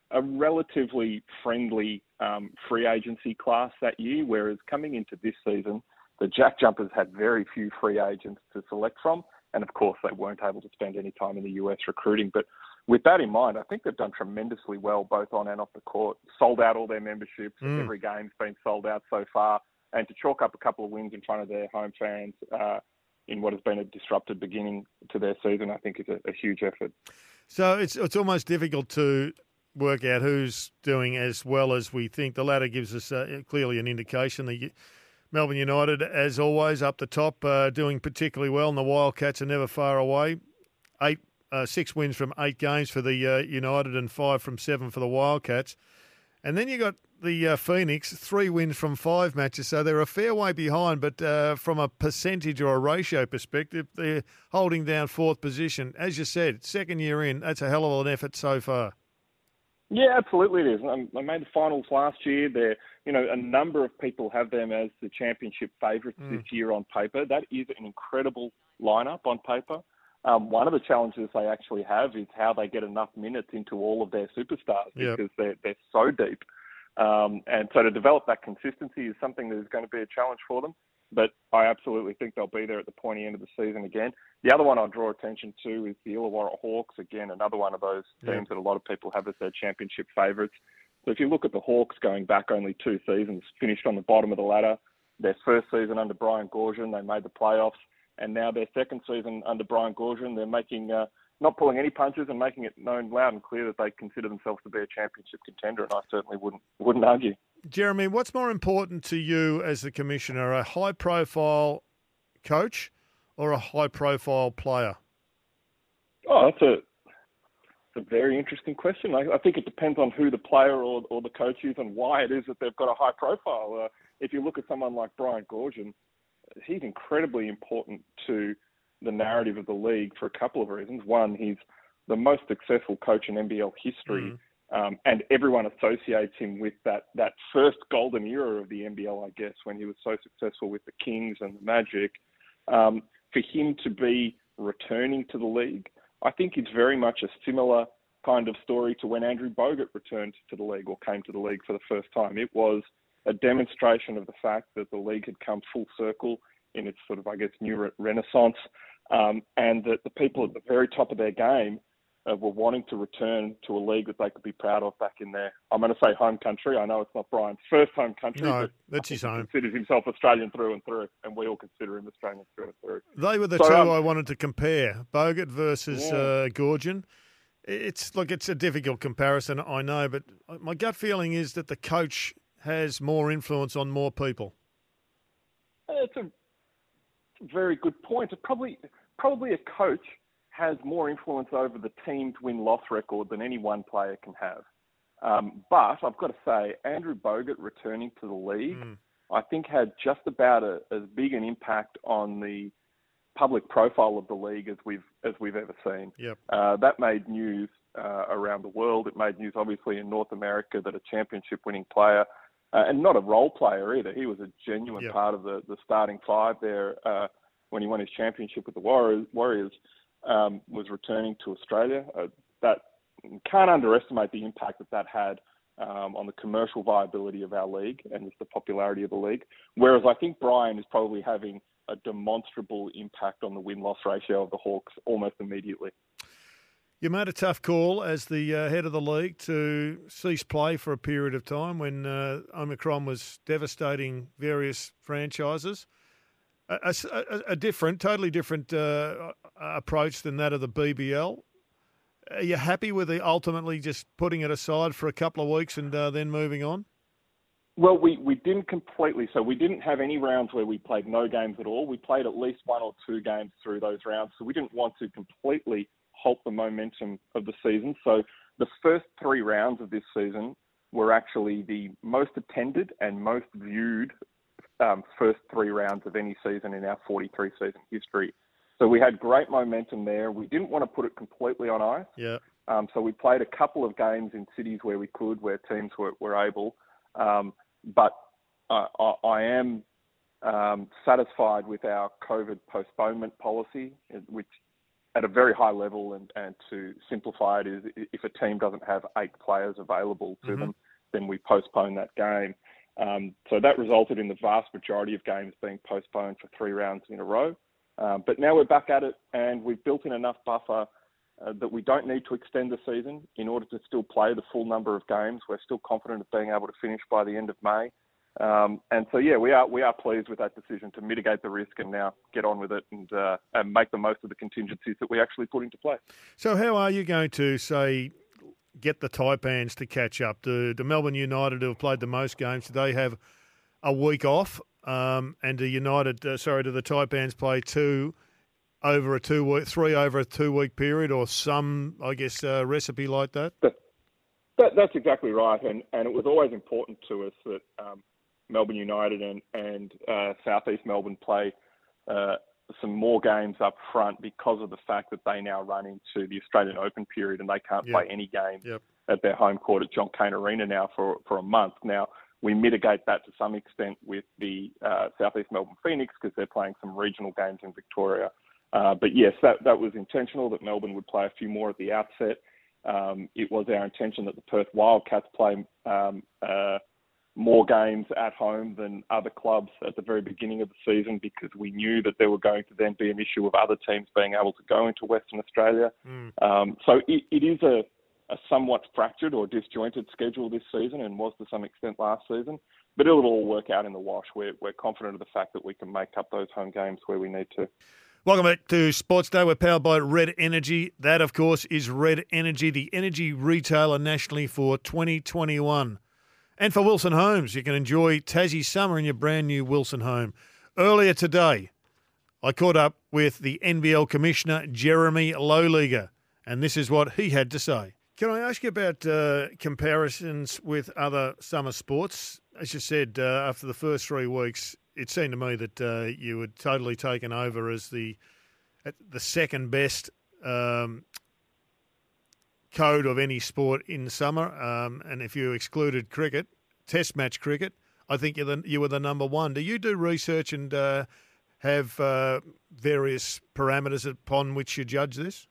relatively friendly free agency class that year, whereas coming into this season, the Jack Jumpers had very few free agents to select from, and of course they weren't able to spend any time in the US recruiting. But with that in mind, I think they've done tremendously well, both on and off the court. Sold out all their memberships. Every game's been sold out so far. And to chalk up a couple of wins in front of their home fans in what has been a disrupted beginning to their season, I think is a huge effort. So it's almost difficult to work out who's doing as well as we think. The ladder gives us clearly an indication. The Melbourne United, as always, up the top, doing particularly well, and the Wildcats are never far away. 6 wins from 8 games for the United and 5 from 7 for the Wildcats. And then you got the Phoenix, 3 wins from 5 matches, so they're a fair way behind, but from a percentage or a ratio perspective, they're holding down 4th position. As you said, second year in, that's a hell of an effort so far. Yeah, absolutely it is. They made the finals last year. They're, a number of people have them as the championship favourites this year on paper. That is an incredible lineup on paper. One of the challenges they actually have is how they get enough minutes into all of their superstars because they're so deep. And so to develop that consistency is something that is going to be a challenge for them. But I absolutely think they'll be there at the pointy end of the season again. The other one I'll draw attention to is the Illawarra Hawks. Again, another one of those teams that a lot of people have as their championship favourites. So if you look at the Hawks going back only 2 seasons, finished on the bottom of the ladder. Their first season under Brian Goorjian, they made the playoffs. And now their second season under Brian Goorjian, they're making not pulling any punches and making it known loud and clear that they consider themselves to be a championship contender. And I certainly wouldn't argue. Jeremy, what's more important to you as the commissioner, a high-profile coach or a high-profile player? Oh, that's a very interesting question. I think it depends on who the player or the coach is and why it is that they've got a high profile. If you look at someone like Brian Goorjian, he's incredibly important to the narrative of the league for a couple of reasons. One, he's the most successful coach in NBL history. And everyone associates him with that first golden era of the NBL, I guess, when he was so successful with the Kings and the Magic. For him to be returning to the league, I think it's very much a similar kind of story to when Andrew Bogut returned to the league or came to the league for the first time. It was a demonstration of the fact that the league had come full circle in its sort of, I guess, new renaissance, and that the people at the very top of their game were wanting to return to a league that they could be proud of back in their, I'm going to say home country. I know it's not Brian's first home country. No, that's his home. He considers himself Australian through and through, and we all consider him Australian through and through. They were the two I wanted to compare, Bogut versus Goorjian. It's a difficult comparison, I know, but my gut feeling is that the coach has more influence on more people. It's a very good point. Probably a coach has more influence over the team's win-loss record than any one player can have. But I've got to say, Andrew Bogut returning to the league, I think had just about as big an impact on the public profile of the league as we've ever seen. Yep. That made news around the world. It made news, obviously, in North America that a championship-winning player, and not a role player either, he was a genuine part of the starting five there when he won his championship with the Warriors, was returning to Australia. That can't underestimate the impact that had on the commercial viability of our league and just the popularity of the league. Whereas I think Brian is probably having a demonstrable impact on the win-loss ratio of the Hawks almost immediately. You made a tough call as the head of the league to cease play for a period of time when Omicron was devastating various franchises. A totally different approach than that of the BBL. Are you happy with ultimately just putting it aside for a couple of weeks and then moving on? Well, we didn't completely. So we didn't have any rounds where we played no games at all. We played at least 1 or 2 games through those rounds. So we didn't want to completely halt the momentum of the season. So the first 3 rounds of this season were actually the most attended and most viewed first 3 rounds of any season in our 43-season history. So we had great momentum there. We didn't want to put it completely on ice. Yeah. So we played a couple of games in cities where we could, where teams were able. But I am satisfied with our COVID postponement policy, which at a very high level, and to simplify it, is if a team doesn't have 8 players available to them, then we postpone that game. So that resulted in the vast majority of games being postponed for 3 rounds in a row. But now we're back at it, and we've built in enough buffer that we don't need to extend the season in order to still play the full number of games. We're still confident of being able to finish by the end of May. And so, yeah, we are pleased with that decision to mitigate the risk and now get on with it and make the most of the contingencies that we actually put into play. So how are you going to, say, get the Taipans to catch up? Do Melbourne United, who have played the most games, do they have a week off? And do the Taipans play 3 over a 2-week period, or some, I guess, recipe like that? That's exactly right. And it was always important to us that Melbourne United and Southeast Melbourne play some more games up front because of the fact that they now run into the Australian Open period and they can't play any games at their home court at John Cain Arena now for a month. Now, we mitigate that to some extent with the South East Melbourne Phoenix because they're playing some regional games in Victoria. But yes, that was intentional, that Melbourne would play a few more at the outset. It was our intention that the Perth Wildcats play more games at home than other clubs at the very beginning of the season because we knew that there were going to then be an issue of other teams being able to go into Western Australia. So it is a somewhat fractured or disjointed schedule this season and was to some extent last season, but it'll all work out in the wash. We're confident of the fact that we can make up those home games where we need to. Welcome back to Sports Day. We're powered by Red Energy. That, of course, is Red Energy, the energy retailer nationally for 2021. And for Wilson Homes, you can enjoy Tassie summer in your brand new Wilson home. Earlier today, I caught up with the NBL Commissioner, Jeremy Lowliga, and this is what he had to say. Can I ask you about comparisons with other summer sports? As you said, after the first 3 weeks, it seemed to me that you had totally taken over as the second best code of any sport in summer. And if you excluded cricket, Test match cricket, I think you were the number one. Do you do research and have various parameters upon which you judge this?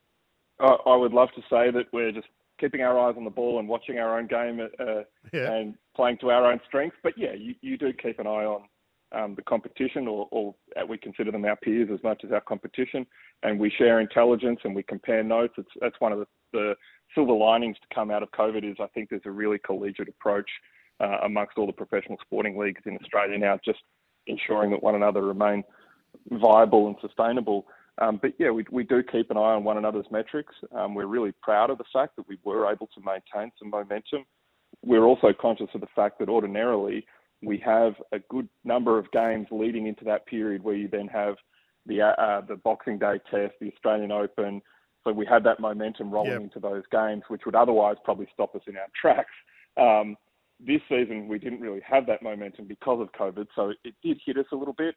I would love to say that we're just keeping our eyes on the ball and watching our own game and playing to our own strengths. But yeah, you do keep an eye on the competition, or we consider them our peers as much as our competition, and we share intelligence and we compare notes. That's one of the silver linings to come out of COVID is I think there's a really collegiate approach amongst all the professional sporting leagues in Australia now, just ensuring that one another remain viable and sustainable. But yeah, we do keep an eye on one another's metrics. We're really proud of the fact that we were able to maintain some momentum. We're also conscious of the fact that ordinarily we have a good number of games leading into that period where you then have the Boxing Day test, the Australian Open. So we had that momentum rolling into those games, which would otherwise probably stop us in our tracks. This season, we didn't really have that momentum because of COVID, so it did hit us a little bit.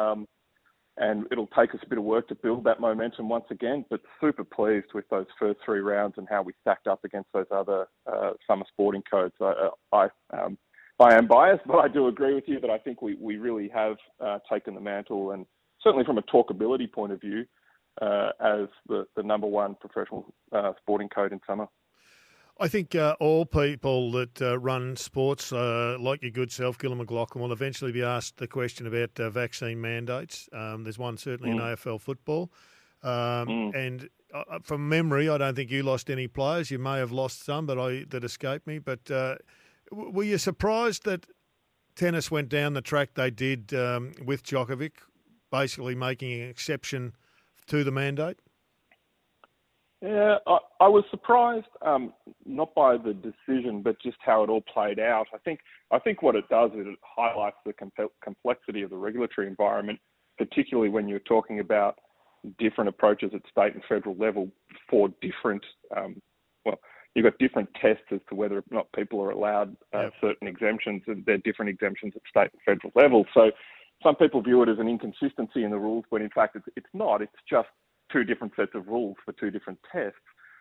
And it'll take us a bit of work to build that momentum once again, but super pleased with those first 3 rounds and how we stacked up against those other summer sporting codes. I am biased, but I do agree with you that I think we really have taken the mantle, and certainly from a talkability point of view, as the number one professional sporting code in summer. I think all people that run sports, like your good self, Gillon McLachlan, will eventually be asked the question about vaccine mandates. There's one certainly in AFL football. And from memory, I don't think you lost any players. You may have lost some that escaped me. But were you surprised that tennis went down the track they did with Djokovic, basically making an exception to the mandate? Yeah, I was surprised, not by the decision, but just how it all played out. I think what it does is it highlights the complexity of the regulatory environment, particularly when you're talking about different approaches at state and federal level for different, you've got different tests as to whether or not people are allowed certain exemptions, and there are different exemptions at state and federal level. So some people view it as an inconsistency in the rules, when in fact it's not. It's just 2 different sets of rules for 2 different tests.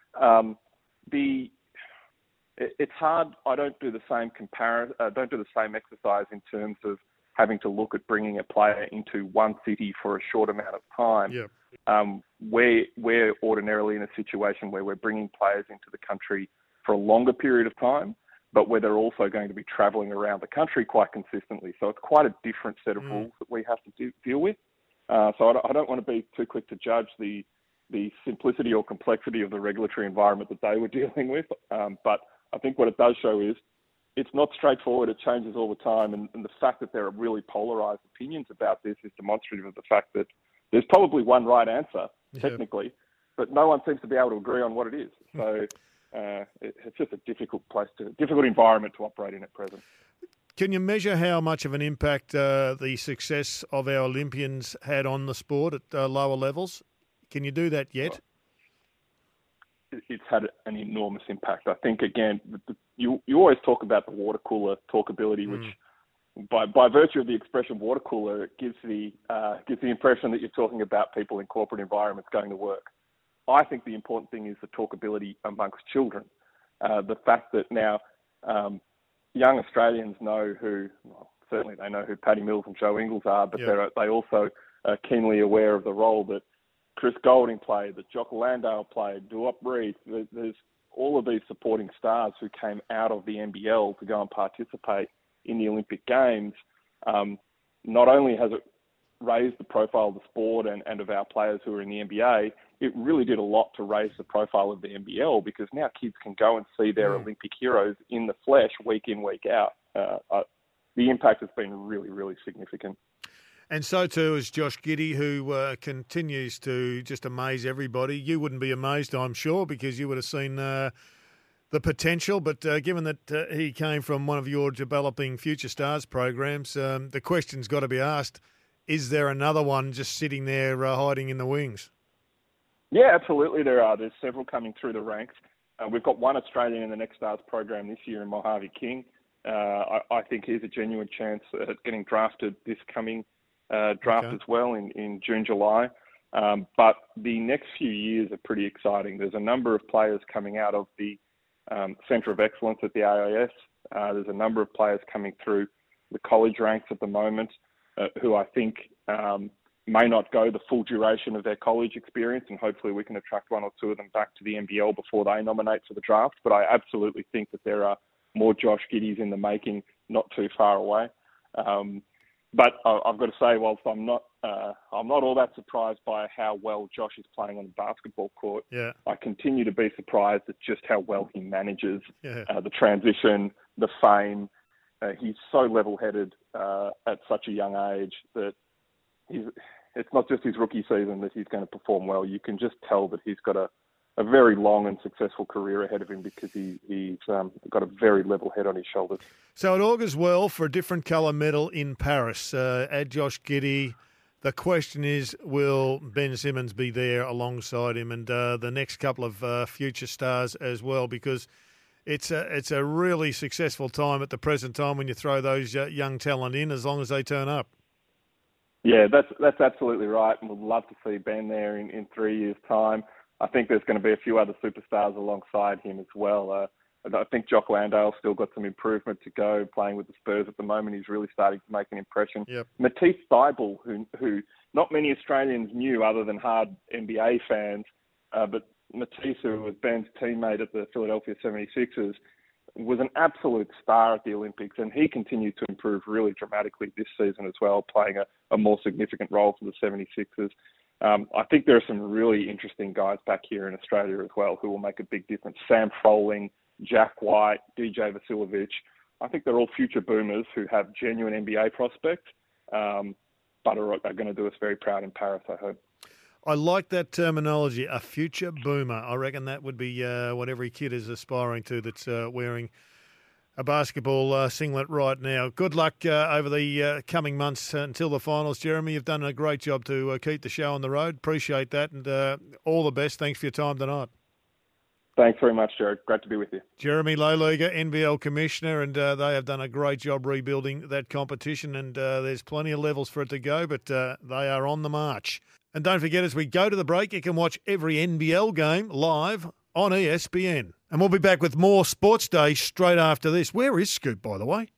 It's hard. I don't do the same don't do the same exercise in terms of having to look at bringing a player into one city for a short amount of time. We're ordinarily in a situation where we're bringing players into the country for a longer period of time, but where they're also going to be travelling around the country quite consistently. So it's quite a different set of rules that we have to deal with. So I don't want to be too quick to judge the simplicity or complexity of the regulatory environment that they were dealing with. But I think what it does show is it's not straightforward. It changes all the time. And the fact that there are really polarised opinions about this is demonstrative of the fact that there's probably one right answer, technically, but no one seems to be able to agree on what it is. So it's just a difficult environment to operate in at present. Can you measure how much of an impact the success of our Olympians had on the sport at lower levels? Can you do that yet? It's had an enormous impact. I think, again, you always talk about the water cooler talkability, by virtue of the expression water cooler, it gives the impression that you're talking about people in corporate environments going to work. I think the important thing is the talkability amongst children. The fact that now young Australians know certainly they know who Paddy Mills and Joe Ingles are, but they also are keenly aware of the role that Chris Golding played, that Jock Landale played, Duop Reid. There's all of these supporting stars who came out of the NBL to go and participate in the Olympic Games. Not only has it raised the profile of the sport and of our players who are in the NBA, it really did a lot to raise the profile of the NBL, because now kids can go and see their Olympic heroes in the flesh week in, week out. The impact has been really, really significant. And so too is Josh Giddey, who continues to just amaze everybody. You wouldn't be amazed, I'm sure, because you would have seen the potential. But given that he came from one of your developing Future Stars programs, the question's got to be asked, is there another one just sitting there hiding in the wings? Yeah, absolutely there are. There's several coming through the ranks. We've got one Australian in the Next Stars program this year in Mojave King. I think he's a genuine chance at getting drafted this coming draft as well in June, July. But the next few years are pretty exciting. There's a number of players coming out of the Centre of Excellence at the AIS. There's a number of players coming through the college ranks at the moment who I think may not go the full duration of their college experience, and hopefully we can attract one or two of them back to the NBL before they nominate for the draft. But I absolutely think that there are more Josh Giddeys in the making, not too far away. But I've got to say, whilst I'm not all that surprised by how well Josh is playing on the basketball court, I continue to be surprised at just how well he manages the transition, the fame. He's so level-headed at such a young age that it's not just his rookie season that he's going to perform well. You can just tell that he's got a very long and successful career ahead of him, because he's got a very level head on his shoulders. So it augurs well for a different colour medal in Paris. Add Josh Giddey. The question is, will Ben Simmons be there alongside him, and the next couple of future stars as well? Because it's a really successful time at the present time when you throw those young talent in, as long as they turn up. Yeah, that's absolutely right, and we'd love to see Ben there in 3 years' time. I think there's going to be a few other superstars alongside him as well. I think Jock Landale's still got some improvement to go playing with the Spurs at the moment. He's really starting to make an impression. Matisse Thybulle, who not many Australians knew other than hard NBA fans, but Matisse, who was Ben's teammate at the Philadelphia 76ers, was an absolute star at the Olympics, and he continued to improve really dramatically this season as well, playing a more significant role for the 76ers. I think there are some really interesting guys back here in Australia as well who will make a big difference. Sam Froling, Jack White, DJ Vasiljevic. I think they're all future boomers who have genuine NBA prospects, but are going to do us very proud in Paris, I hope. I like that terminology, a future boomer. I reckon that would be what every kid is aspiring to that's wearing a basketball singlet right now. Good luck over the coming months until the finals, Jeremy. You've done a great job to keep the show on the road. Appreciate that, and all the best. Thanks for your time tonight. Thanks very much, Jared. Great to be with you. Jeremy Lowliga, NBL Commissioner, and they have done a great job rebuilding that competition, and there's plenty of levels for it to go, but they are on the march. And don't forget, as we go to the break, you can watch every NBL game live on ESPN. And we'll be back with more Sports Day straight after this. Where is Scoop, by the way?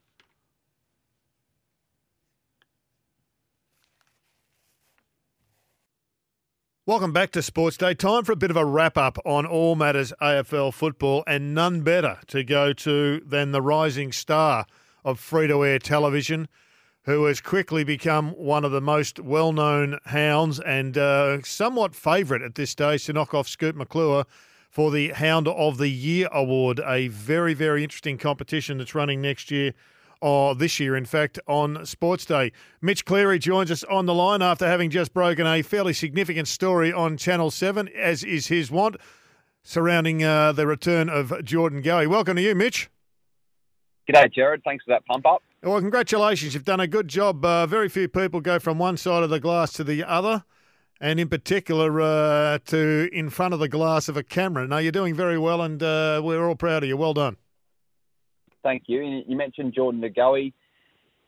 Welcome back to Sports Day. Time for a bit of a wrap-up on all matters AFL football, and none better to go to than the rising star of free-to-air television, who has quickly become one of the most well-known hounds and somewhat favourite at this stage to knock off Scoop McClure for the Hound of the Year award, a very, very interesting competition that's running next year, or this year, in fact, on Sports Day. Mitch Cleary joins us on the line after having just broken a fairly significant story on Channel 7, as is his wont, surrounding the return of Jordan Goey. Welcome to you, Mitch. G'day, Jared. Thanks for that pump up. Well, congratulations. You've done a good job. Very few people go from one side of the glass to the other, and in particular to in front of the glass of a camera. Now, you're doing very well, and we're all proud of you. Well done. Thank you. You mentioned Jordan Goey.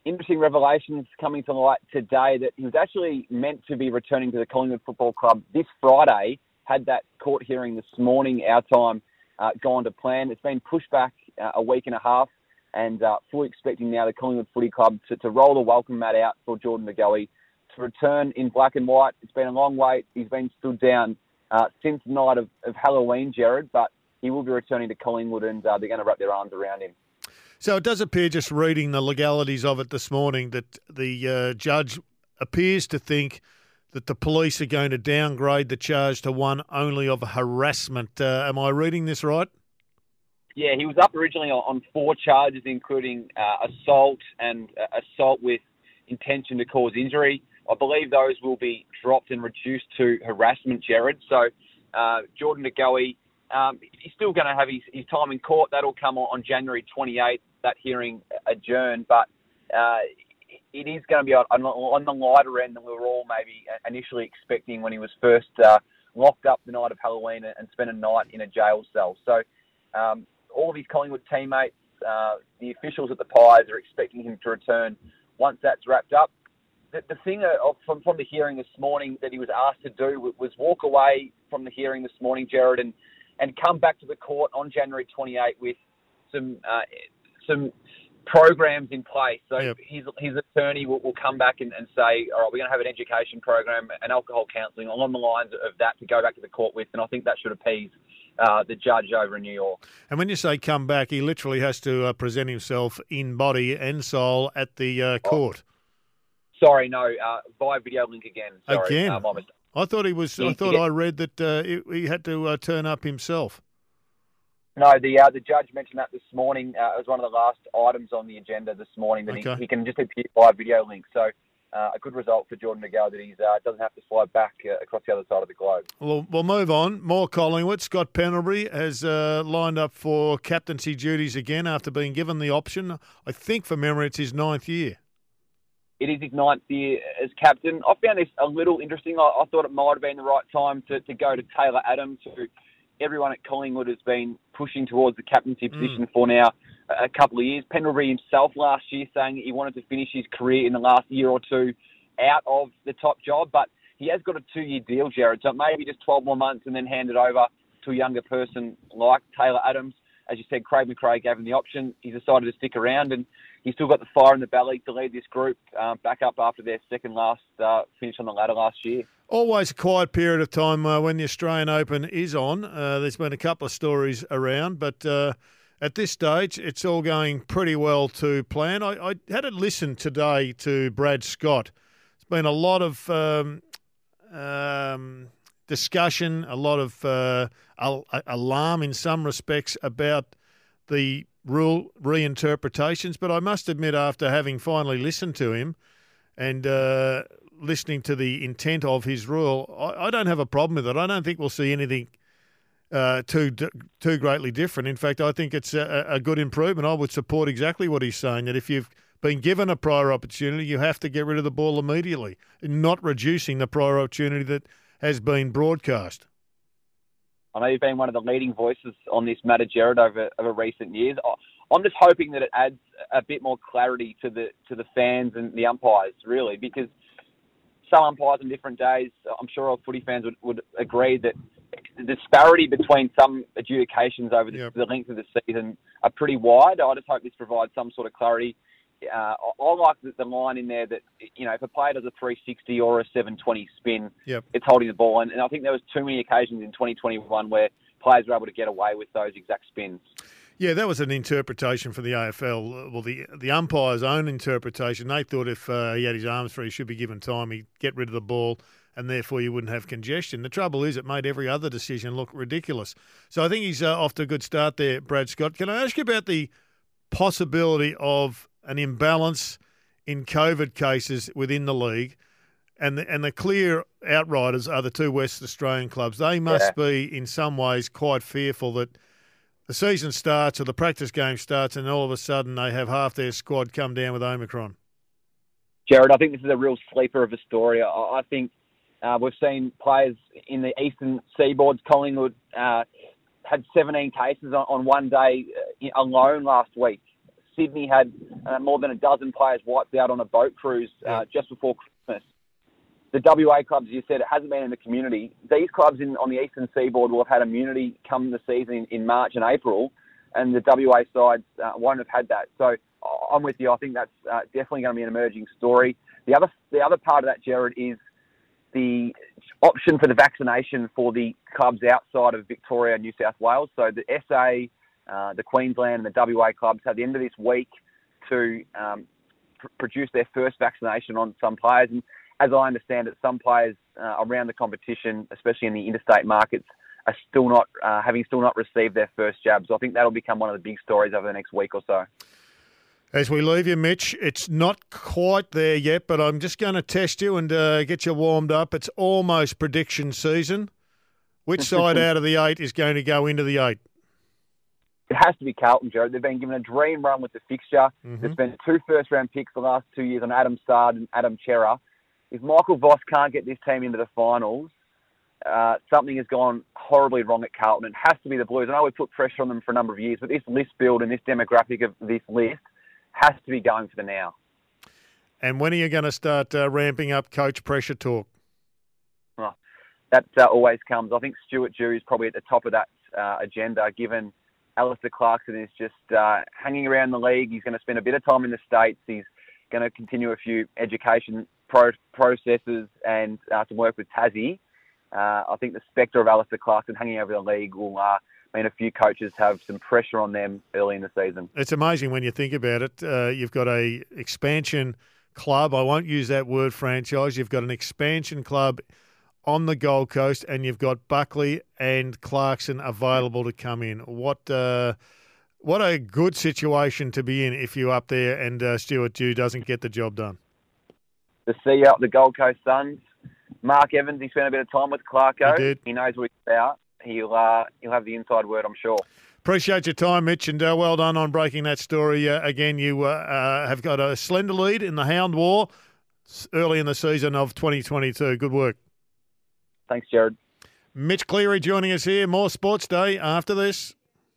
interesting revelations coming to light today that he was actually meant to be returning to the Collingwood Football Club this Friday. Had that court hearing this morning, our time, gone to plan. It's been pushed back a week and a half, and fully expecting now the Collingwood Footy Club to roll the welcome mat out for Jordan De Goey to return in black and white. It's been a long wait. He's been stood down since the night of Halloween, Jared, but he will be returning to Collingwood, and they're going to wrap their arms around him. So it does appear, just reading the legalities of it this morning, that the judge appears to think that the police are going to downgrade the charge to one only of harassment. Am I reading this right? Yeah, he was up originally on 4 charges, including assault and assault with intention to cause injury. I believe those will be dropped and reduced to harassment, Jared. So Jordan De Goey, he's still going to have his time in court. That'll come on January 28th, that hearing adjourned. But it is going to be on the lighter end than we were all maybe initially expecting when he was first locked up the night of Halloween and spent a night in a jail cell. So all of his Collingwood teammates, the officials at the Pies are expecting him to return once that's wrapped up. The thing from the hearing this morning that he was asked to do was walk away from the hearing this morning, Jared, and come back to the court on January 28 with some programs in place. So yep. his attorney will come back and say, all right, we're going to have an education program and alcohol counselling along the lines of that to go back to the court with, and I think that should appease the judge over in New York. And when you say come back, he literally has to present himself in body and soul at the court. Sorry, no, via video link again. Sorry, again? I thought he was. I thought I read that he had to turn up himself. No, the judge mentioned that this morning. It was one of the last items on the agenda this morning that he can just appear via video link. So a good result for Jordan De Goey that he doesn't have to fly back across the other side of the globe. Well, we'll move on. More Collingwood. Scott Pendlebury has lined up for captaincy duties again after being given the option. I think, from memory, it's his 9th year. It is his 9th year as captain. I found this a little interesting. I thought it might have been the right time to go to Taylor Adams, who everyone at Collingwood has been pushing towards the captaincy position for now a couple of years. Pendlebury himself last year saying he wanted to finish his career in the last year or two out of the top job, but he has got a 2-year deal, Jared, so maybe just 12 more months and then hand it over to a younger person like Taylor Adams. As you said, Craig McRae gave him the option. He's decided to stick around, and he's still got the fire in the belly to lead this group back up after their second last finish on the ladder last year. Always a quiet period of time when the Australian Open is on. There's been a couple of stories around, but at this stage, it's all going pretty well to plan. I had a listen today to Brad Scott. There's been a lot of discussion, a lot of alarm in some respects about the rule reinterpretations. But I must admit, after having finally listened to him and listening to the intent of his rule, I don't have a problem with it. I don't think we'll see anything too greatly different. In fact, I think it's a good improvement. I would support exactly what he's saying, that if you've been given a prior opportunity, you have to get rid of the ball immediately, not reducing the prior opportunity that has been broadcast. I know you've been one of the leading voices on this matter, Jared, over recent years. I'm just hoping that it adds a bit more clarity to the fans and the umpires, really, because some umpires on different days, I'm sure all footy fans would agree that the disparity between some adjudications over the length of the season are pretty wide. I just hope this provides some sort of clarity. I like the line in there that, you know, if a player does a 360 or a 720 spin, it's holding the ball. And I think there was too many occasions in 2021 where players were able to get away with those exact spins. Yeah, that was an interpretation for the AFL. Well, the umpire's own interpretation, they thought if he had his arms free, he should be given time, he'd get rid of the ball, and therefore you wouldn't have congestion. The trouble is it made every other decision look ridiculous. So I think he's off to a good start there, Brad Scott. Can I ask you about the possibility of an imbalance in COVID cases within the league? And the clear outriders are the two West Australian clubs. They must be, in some ways, quite fearful that the season starts or the practice game starts and all of a sudden they have half their squad come down with Omicron. Jared, I think this is a real sleeper of a story. I think we've seen players in the eastern seaboards. Collingwood had 17 cases on one day alone last week. Sydney had more than a dozen players wiped out on a boat cruise just before Christmas. The WA clubs, as you said, it hasn't been in the community. These clubs on the eastern seaboard will have had immunity come the season in March and April, and the WA sides won't have had that. So I'm with you. I think that's definitely going to be an emerging story. The other part of that, Jared, is the option for the vaccination for the clubs outside of Victoria and New South Wales. So the SA, the Queensland and the WA clubs have the end of this week to produce their first vaccination on some players. And as I understand it, some players around the competition, especially in the interstate markets, are still not received their first jab. So I think that'll become one of the big stories over the next week or so. As we leave you, Mitch, it's not quite there yet, but I'm just going to test you and get you warmed up. It's almost prediction season. Which side out of the 8 is going to go into the 8? It has to be Carlton, Jared. They've been given a dream run with the fixture. There's been 2 first-round picks the last 2 years on Adam Sard and Adam Chera. If Michael Voss can't get this team into the finals, something has gone horribly wrong at Carlton. It has to be the Blues. I know we've put pressure on them for a number of years, but this list build and this demographic of this list has to be going for the now. And when are you going to start ramping up coach pressure talk? Oh, that always comes. I think Stuart Dew is probably at the top of that agenda, given Alistair Clarkson is just hanging around the league. He's going to spend a bit of time in the States. He's going to continue a few education processes and to work with Tassie. I think the spectre of Alistair Clarkson hanging over the league will mean a few coaches have some pressure on them early in the season. It's amazing when you think about it. You've got a expansion club. I won't use that word franchise. You've got an expansion club on the Gold Coast, and you've got Buckley and Clarkson available to come in. What a good situation to be in if you're up there and Stuart Dew doesn't get the job done. The CEO of the Gold Coast Suns, Mark Evans, he spent a bit of time with Clarko. He did. He knows what he's about. He'll have the inside word, I'm sure. Appreciate your time, Mitch, and well done on breaking that story. Again, you have got a slender lead in the Hound War early in the season of 2022. Good work. Thanks, Jared. Mitch Cleary joining us here. More Sports Day after this.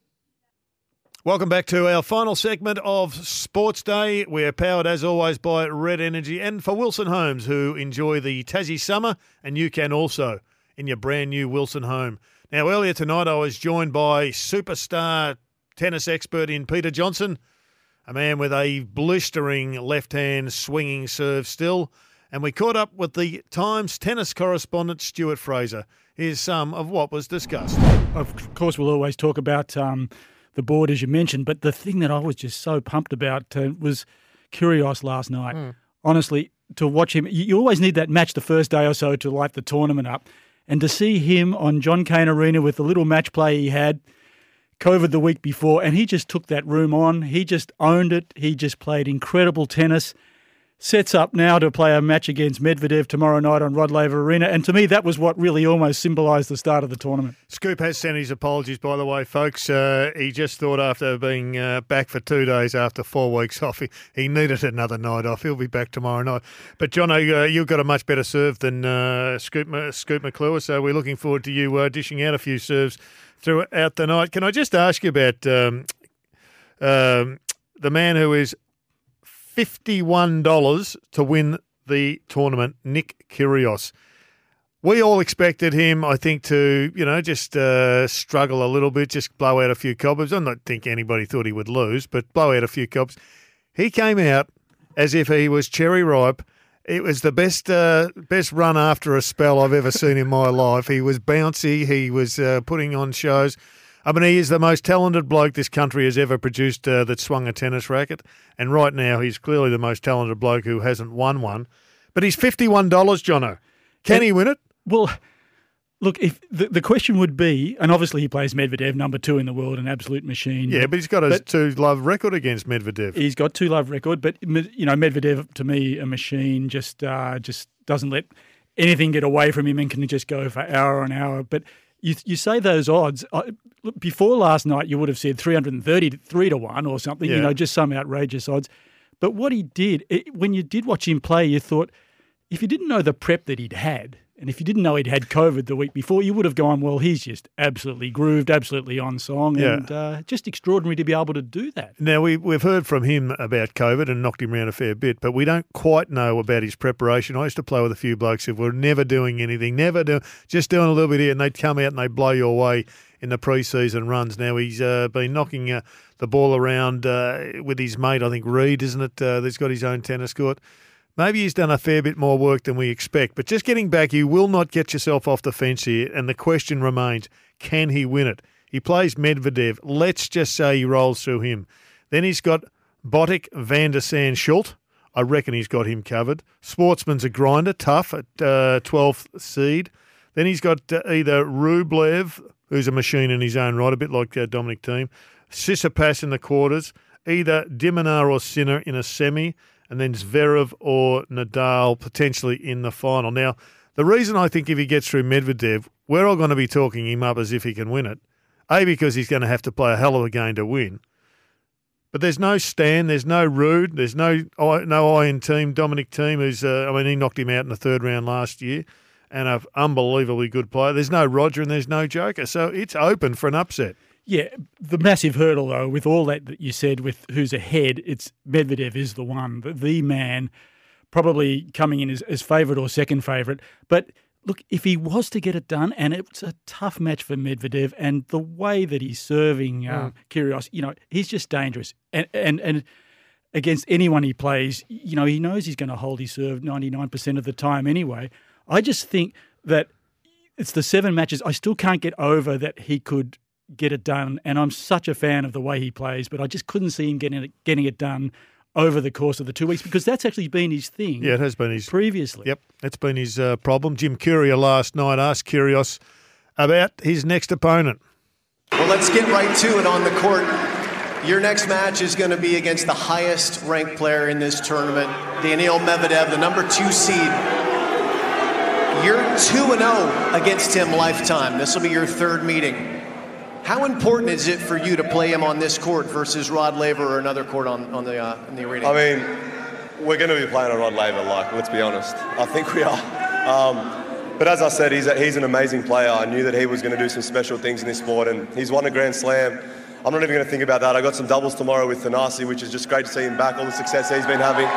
Welcome back to our final segment of Sports Day. We're powered, as always, by Red Energy and for Wilson Homes, who enjoy the Tassie summer, and you can also in your brand new Wilson home. Now, earlier tonight, I was joined by superstar tennis expert in Peter Johnson, a man with a blistering left-hand swinging serve still, and we caught up with the Times tennis correspondent Stuart Fraser. Here's some of what was discussed. Of course, we'll always talk about the board, as you mentioned, but the thing that I was just so pumped about was Kyrgios last night. Honestly, to watch him, you always need that match the first day or so to light the tournament up. And to see him on John Cain Arena with the little match play he had, COVID the week before, and he just took that room on. He just owned it. He just played incredible tennis. Sets up now to play a match against Medvedev tomorrow night on Rod Laver Arena. And to me, that was what really almost symbolised the start of the tournament. Scoop has sent his apologies, by the way, folks. He just thought after being back for 2 days after 4 weeks off, he needed another night off. He'll be back tomorrow night. But, Jono, you've got a much better serve than Scoop McClure, so we're looking forward to you dishing out a few serves throughout the night. Can I just ask you about the man who is $51 to win the tournament, Nick Kyrgios. We all expected him, I think, to, just struggle a little bit, just blow out a few cobwebs. I don't think anybody thought he would lose, but blow out a few cobwebs. He came out as if he was cherry ripe. It was the best run after a spell I've ever seen in my life. He was bouncy. He was putting on shows. I mean, he is the most talented bloke this country has ever produced that swung a tennis racket. And right now, he's clearly the most talented bloke who hasn't won one. But he's $51, Jono. Can he win it? Well, look, if the question would be, and obviously he plays Medvedev, number 2 in the world, an absolute machine. Yeah, but he's got a 2-love record against Medvedev. He's got 2-love record, but, Medvedev, to me, a machine, just doesn't let anything get away from him and can just go for hour on hour. But you say those odds. Before last night, you would have said 333 to 1 or something, just some outrageous odds. But what he did, when you did watch him play, you thought, if you didn't know the prep that he'd had, And if you didn't know he'd had COVID the week before, you would have gone, well, he's just absolutely grooved, absolutely on song, and just extraordinary to be able to do that. Now, we've heard from him about COVID and knocked him around a fair bit, but we don't quite know about his preparation. I used to play with a few blokes who were never doing anything, just doing a little bit here, and they'd come out and they'd blow you away in the pre-season runs. Now, he's been knocking the ball around with his mate, I think Reed, isn't it? That's got his own tennis court. Maybe he's done a fair bit more work than we expect. But just getting back, you will not get yourself off the fence here. And the question remains, can he win it? He plays Medvedev. Let's just say he rolls through him. Then he's got Botic, Van der Sande, Schult. I reckon he's got him covered. Sportsman's a grinder, tough at 12th seed. Then he's got either Rublev, who's a machine in his own right, a bit like Dominic Thiem, Tsitsipas in the quarters, either Diminar or Sinner in a semi, and then Zverev or Nadal potentially in the final. Now, the reason I think if he gets through Medvedev, we're all going to be talking him up as if he can win it. A, because he's going to have to play a hell of a game to win. But there's no Stan, there's no Ruud, there's no Iron Team, Dominic Thiem, who's, he knocked him out in the third round last year, and an unbelievably good player. There's no Roger and there's no Joker. So it's open for an upset. Yeah, the massive hurdle, though, with all that you said with who's ahead, it's Medvedev is the one, the man, probably coming in as favourite or second favourite. But look, if he was to get it done, and it's a tough match for Medvedev, and the way that he's serving Kyrgios, he's just dangerous. And against anyone he plays, he knows he's going to hold his serve 99% of the time anyway. I just think that it's the 7 matches. I still can't get over that he could get it done, and I'm such a fan of the way he plays, but I just couldn't see him getting it done over the course of the 2 weeks, because that's actually been his thing. Yeah, it has been his previously. Yep, that's been his problem. Jim Courier last night asked Kyrgios about his next opponent. Well, let's get right to it on the court. Your next match is going to be against the highest ranked player in this tournament, Daniil Medvedev, the number 2 seed. You're 2-0 against him lifetime. This will be your 3rd meeting. How important is it for you to play him on this court versus Rod Laver or another court in the arena? I mean, we're going to be playing on Rod Laver, let's be honest. I think we are. But as I said, he's an amazing player. I knew that he was going to do some special things in this sport, and he's won a Grand Slam. I'm not even going to think about that. I got some doubles tomorrow with Thanasi, which is just great to see him back, all the success he's been having.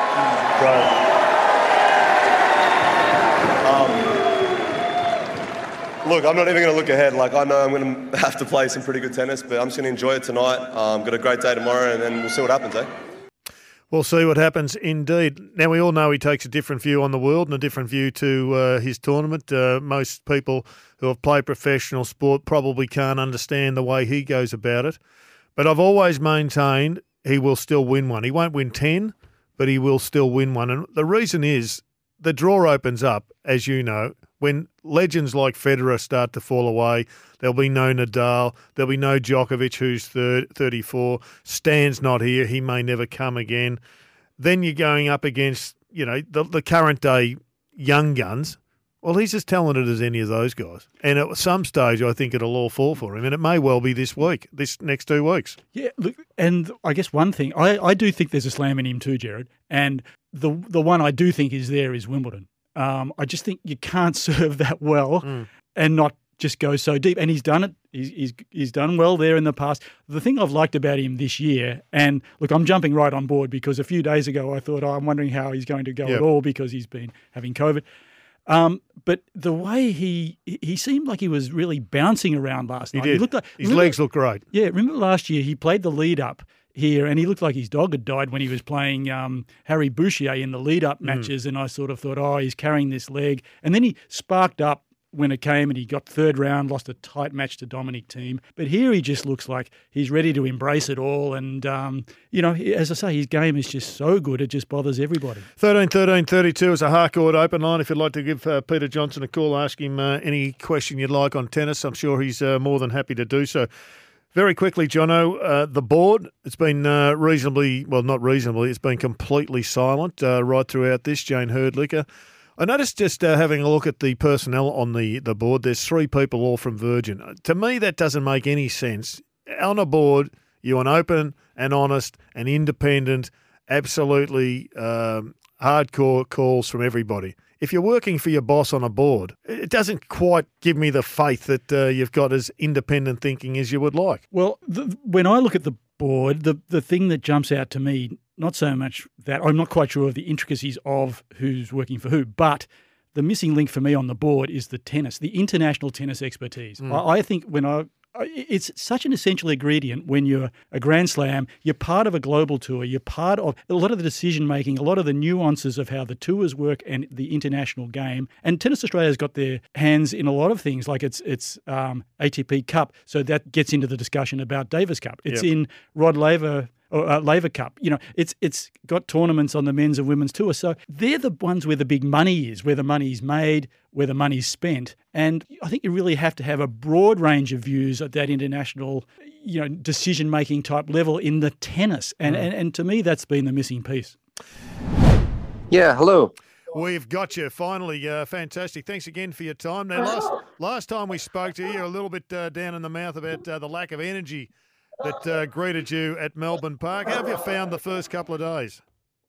Look, I'm not even going to look ahead. I know I'm going to have to play some pretty good tennis, but I'm just going to enjoy it tonight. Got a great day tomorrow, and then we'll see what happens, We'll see what happens indeed. Now, we all know he takes a different view on the world and a different view to his tournament. Most people who have played professional sport probably can't understand the way he goes about it. But I've always maintained he will still win one. He won't win 10, but he will still win one. And the reason is the draw opens up, as you know. When legends like Federer start to fall away, there'll be no Nadal, there'll be no Djokovic, who's 34. Stan's not here, he may never come again. Then you're going up against, the current day young guns. Well, he's as talented as any of those guys. And at some stage, I think it'll all fall for him. And it may well be this next 2 weeks. Yeah, look, and I guess one thing, I do think there's a slam in him too, Jared. And the one I do think is there is Wimbledon. I just think you can't serve that well and not just go so deep. And he's done it. He's done well there in the past. The thing I've liked about him this year, and look, I'm jumping right on board because a few days ago I thought, I'm wondering how he's going to go at all because he's been having COVID. But the way he seemed like he was really bouncing around last night. He did. His legs look great. Yeah, remember last year he played the lead-up here, and he looked like his dog had died when he was playing Harry Boucher in the lead-up matches, and I sort of thought, he's carrying this leg. And then he sparked up when it came, and he got 3rd round, lost a tight match to Dominic Thiem. But here he just looks like he's ready to embrace it all, and, as I say, his game is just so good, it just bothers everybody. 13-13-32 is a Harcourt open line. If you'd like to give Peter Johnson a call, ask him any question you'd like on tennis. I'm sure he's more than happy to do so. Very quickly, Jono, the board, it's been it's been completely silent right throughout this. Jane Herdlicker. I noticed just having a look at the personnel on the board, there's 3 people all from Virgin. To me, that doesn't make any sense. On a board, you want open and honest and independent, absolutely hardcore calls from everybody. if you're working for your boss on a board, it doesn't quite give me the faith that you've got as independent thinking as you would like. Well, when I look at the board, the thing that jumps out to me, not so much that I'm not quite sure of the intricacies of who's working for who, but the missing link for me on the board is the tennis, the international tennis expertise. I think it's such an essential ingredient when you're a Grand Slam, you're part of a global tour, you're part of a lot of the decision-making, a lot of the nuances of how the tours work and the international game. And Tennis Australia's got their hands in a lot of things, like it's ATP Cup, so that gets into the discussion about Davis Cup. It's in Rod Laver or Laver Cup. You know, it's got tournaments on the men's and women's tour. So they're the ones where the big money is, where the money's made, where the money's spent. And I think you really have to have a broad range of views at that international, decision-making type level in the tennis. And to me, that's been the missing piece. Yeah, hello. We've got you finally. Fantastic. Thanks again for your time. Now, last time we spoke to you, you're a little bit down in the mouth about the lack of energy that greeted you at Melbourne Park. How have you found the first couple of days?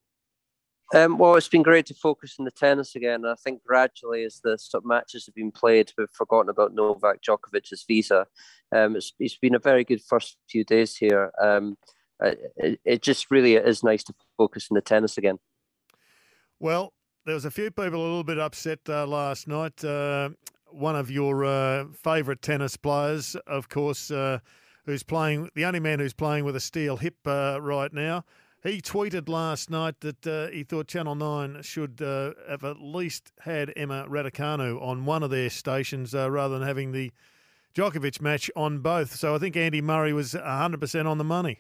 Well, it's been great to focus on the tennis again. I think gradually, as the sort of matches have been played, we've forgotten about Novak Djokovic's visa. It's been a very good first few days here. It just really is nice to focus on the tennis again. Well, there was a few people a little bit upset last night. One of your favourite tennis players, of course, who's playing, the only man who's playing with a steel hip right now. He tweeted last night that he thought Channel 9 should have at least had Emma Raducanu on one of their stations rather than having the Djokovic match on both. So I think Andy Murray was 100% on the money.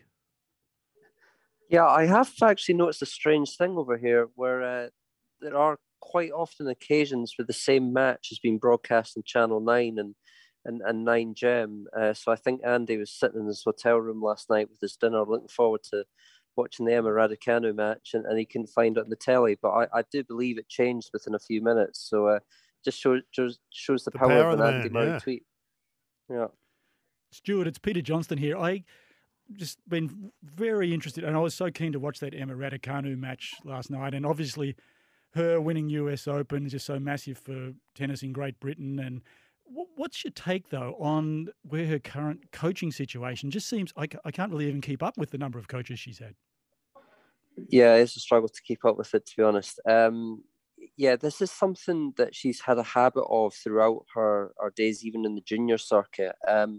Yeah, I have actually noticed a strange thing over here where there are quite often occasions where the same match has been broadcast on Channel 9 and 9 Gem. So I think Andy was sitting in his hotel room last night with his dinner, looking forward to watching the Emma Raducanu match, and he couldn't find it on the telly. But I do believe it changed within a few minutes. So just shows the power of an Andy Murray tweet. Yeah. Stuart, it's Peter Johnston here. I just been very interested, and I was so keen to watch that Emma Raducanu match last night. And obviously, her winning US Open is just so massive for tennis in Great Britain. And what's your take, though, on where her current coaching situation just seems, I can't really even keep up with the number of coaches she's had. Yeah, it's a struggle to keep up with it, to be honest. Yeah, this is something that she's had a habit of throughout her days, even in the junior circuit.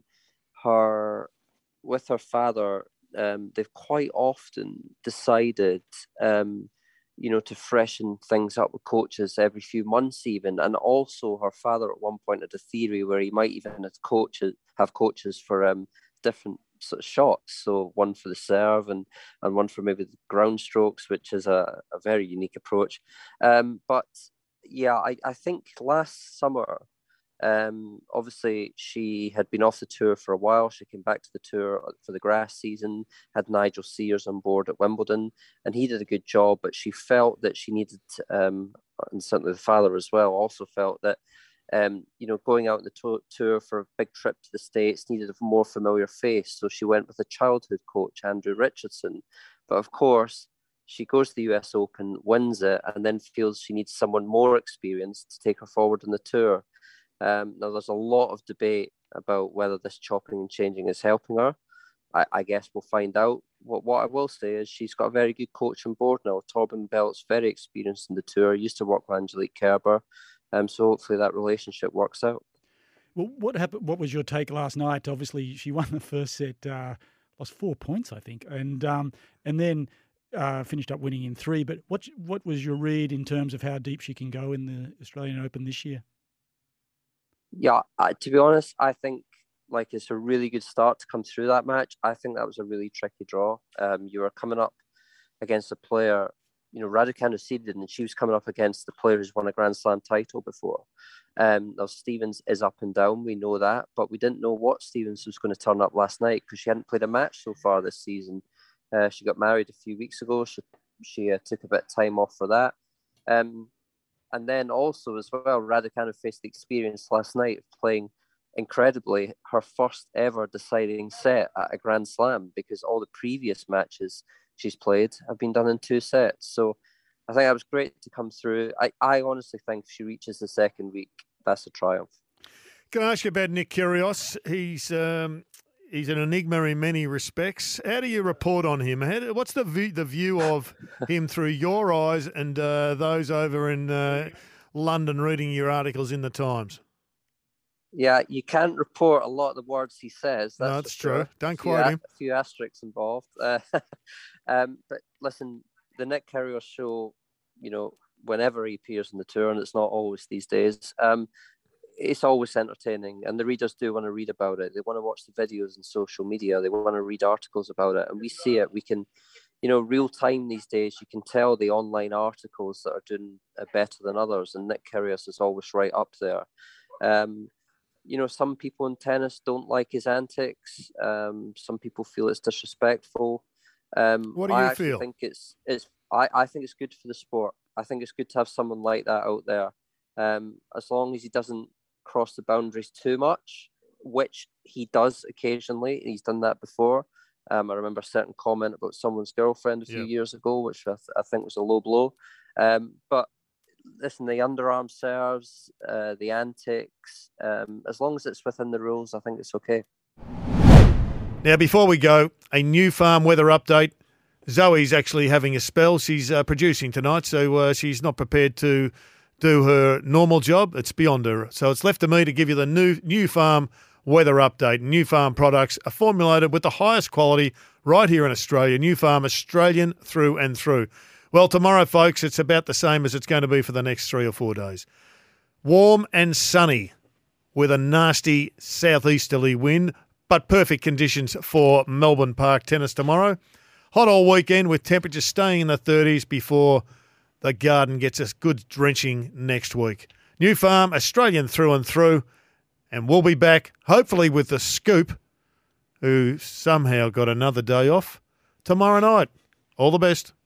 With her father, they've quite often decided, to freshen things up with coaches every few months even. And also her father at one point had a theory where he might even have coaches for different sort of shots. So one for the serve and one for maybe the ground strokes, which is a very unique approach. But yeah, I think last summer, obviously she had been off the tour for a while. She came back to the tour for the grass season, had Nigel Sears on board at Wimbledon, and he did a good job, but she felt that she needed, and certainly the father as well, also felt that, going out on the tour for a big trip to the States needed a more familiar face. So she went with a childhood coach, Andrew Richardson. But of course, she goes to the US Open, wins it, and then feels she needs someone more experienced to take her forward on the tour. Now, there's a lot of debate about whether this chopping and changing is helping her. I guess we'll find out. What I will say is she's got a very good coach on board now. Torben Belt's very experienced in the tour, used to work with Angelique Kerber. So hopefully that relationship works out. Well, what happened? What was your take last night? Obviously, she won the first set, lost 4 points, I think, and then finished up winning in 3. But what was your read in terms of how deep she can go in the Australian Open this year? Yeah, to be honest, I think it's a really good start to come through that match. I think that was a really tricky draw. You were coming up against a player, Raducanu seeded, and she was coming up against the player who's won a Grand Slam title before. Now, Stevens is up and down, we know that, but we didn't know what Stevens was going to turn up last night because she hadn't played a match so far this season. She got married a few weeks ago. She took a bit of time off for that. And then also as well, Raducanu faced the experience last night of playing incredibly her first ever deciding set at a Grand Slam, because all the previous matches she's played have been done in 2 sets. So I think that was great to come through. I honestly think if she reaches the second week, that's a triumph. Can I ask you about Nick Kyrgios? He's an enigma in many respects. How do you report on him? What's the view of him through your eyes and those over in London reading your articles in the Times? Yeah, you can't report a lot of the words he says. That's true. Sure. Don't quote him. A few asterisks involved. But listen, the Nick Kyrgios show, whenever he appears on the tour, and it's not always these days, it's always entertaining. And the readers do want to read about it. They want to watch the videos on social media. They want to read articles about it. And we see it. We can, real time these days, you can tell the online articles that are doing better than others. And Nick Kyrgios is always right up there. Some people in tennis don't like his antics. Some people feel it's disrespectful. What do you feel? I think it's good for the sport. I think it's good to have someone like that out there. As long as he doesn't cross the boundaries too much, which he does occasionally. He's done that before. I remember a certain comment about someone's girlfriend a few years ago, which I think was a low blow. But listen, the underarm serves, the antics, as long as it's within the rules, I think it's okay. Now, before we go, a New Farm weather update. Zoe's actually having a spell. She's producing tonight, so she's not prepared to do her normal job. It's beyond her. So it's left to me to give you the New Farm weather update. New Farm products are formulated with the highest quality right here in Australia. New Farm, Australian through and through. Well, tomorrow, folks, it's about the same as it's going to be for the next 3 or 4 days. Warm and sunny with a nasty southeasterly wind, but perfect conditions for Melbourne Park tennis tomorrow. Hot all weekend with temperatures staying in the 30s before the Garden gets a good drenching next week. New Farm, Australian through and through. And we'll be back, hopefully with the Scoop, who somehow got another day off, tomorrow night. All the best.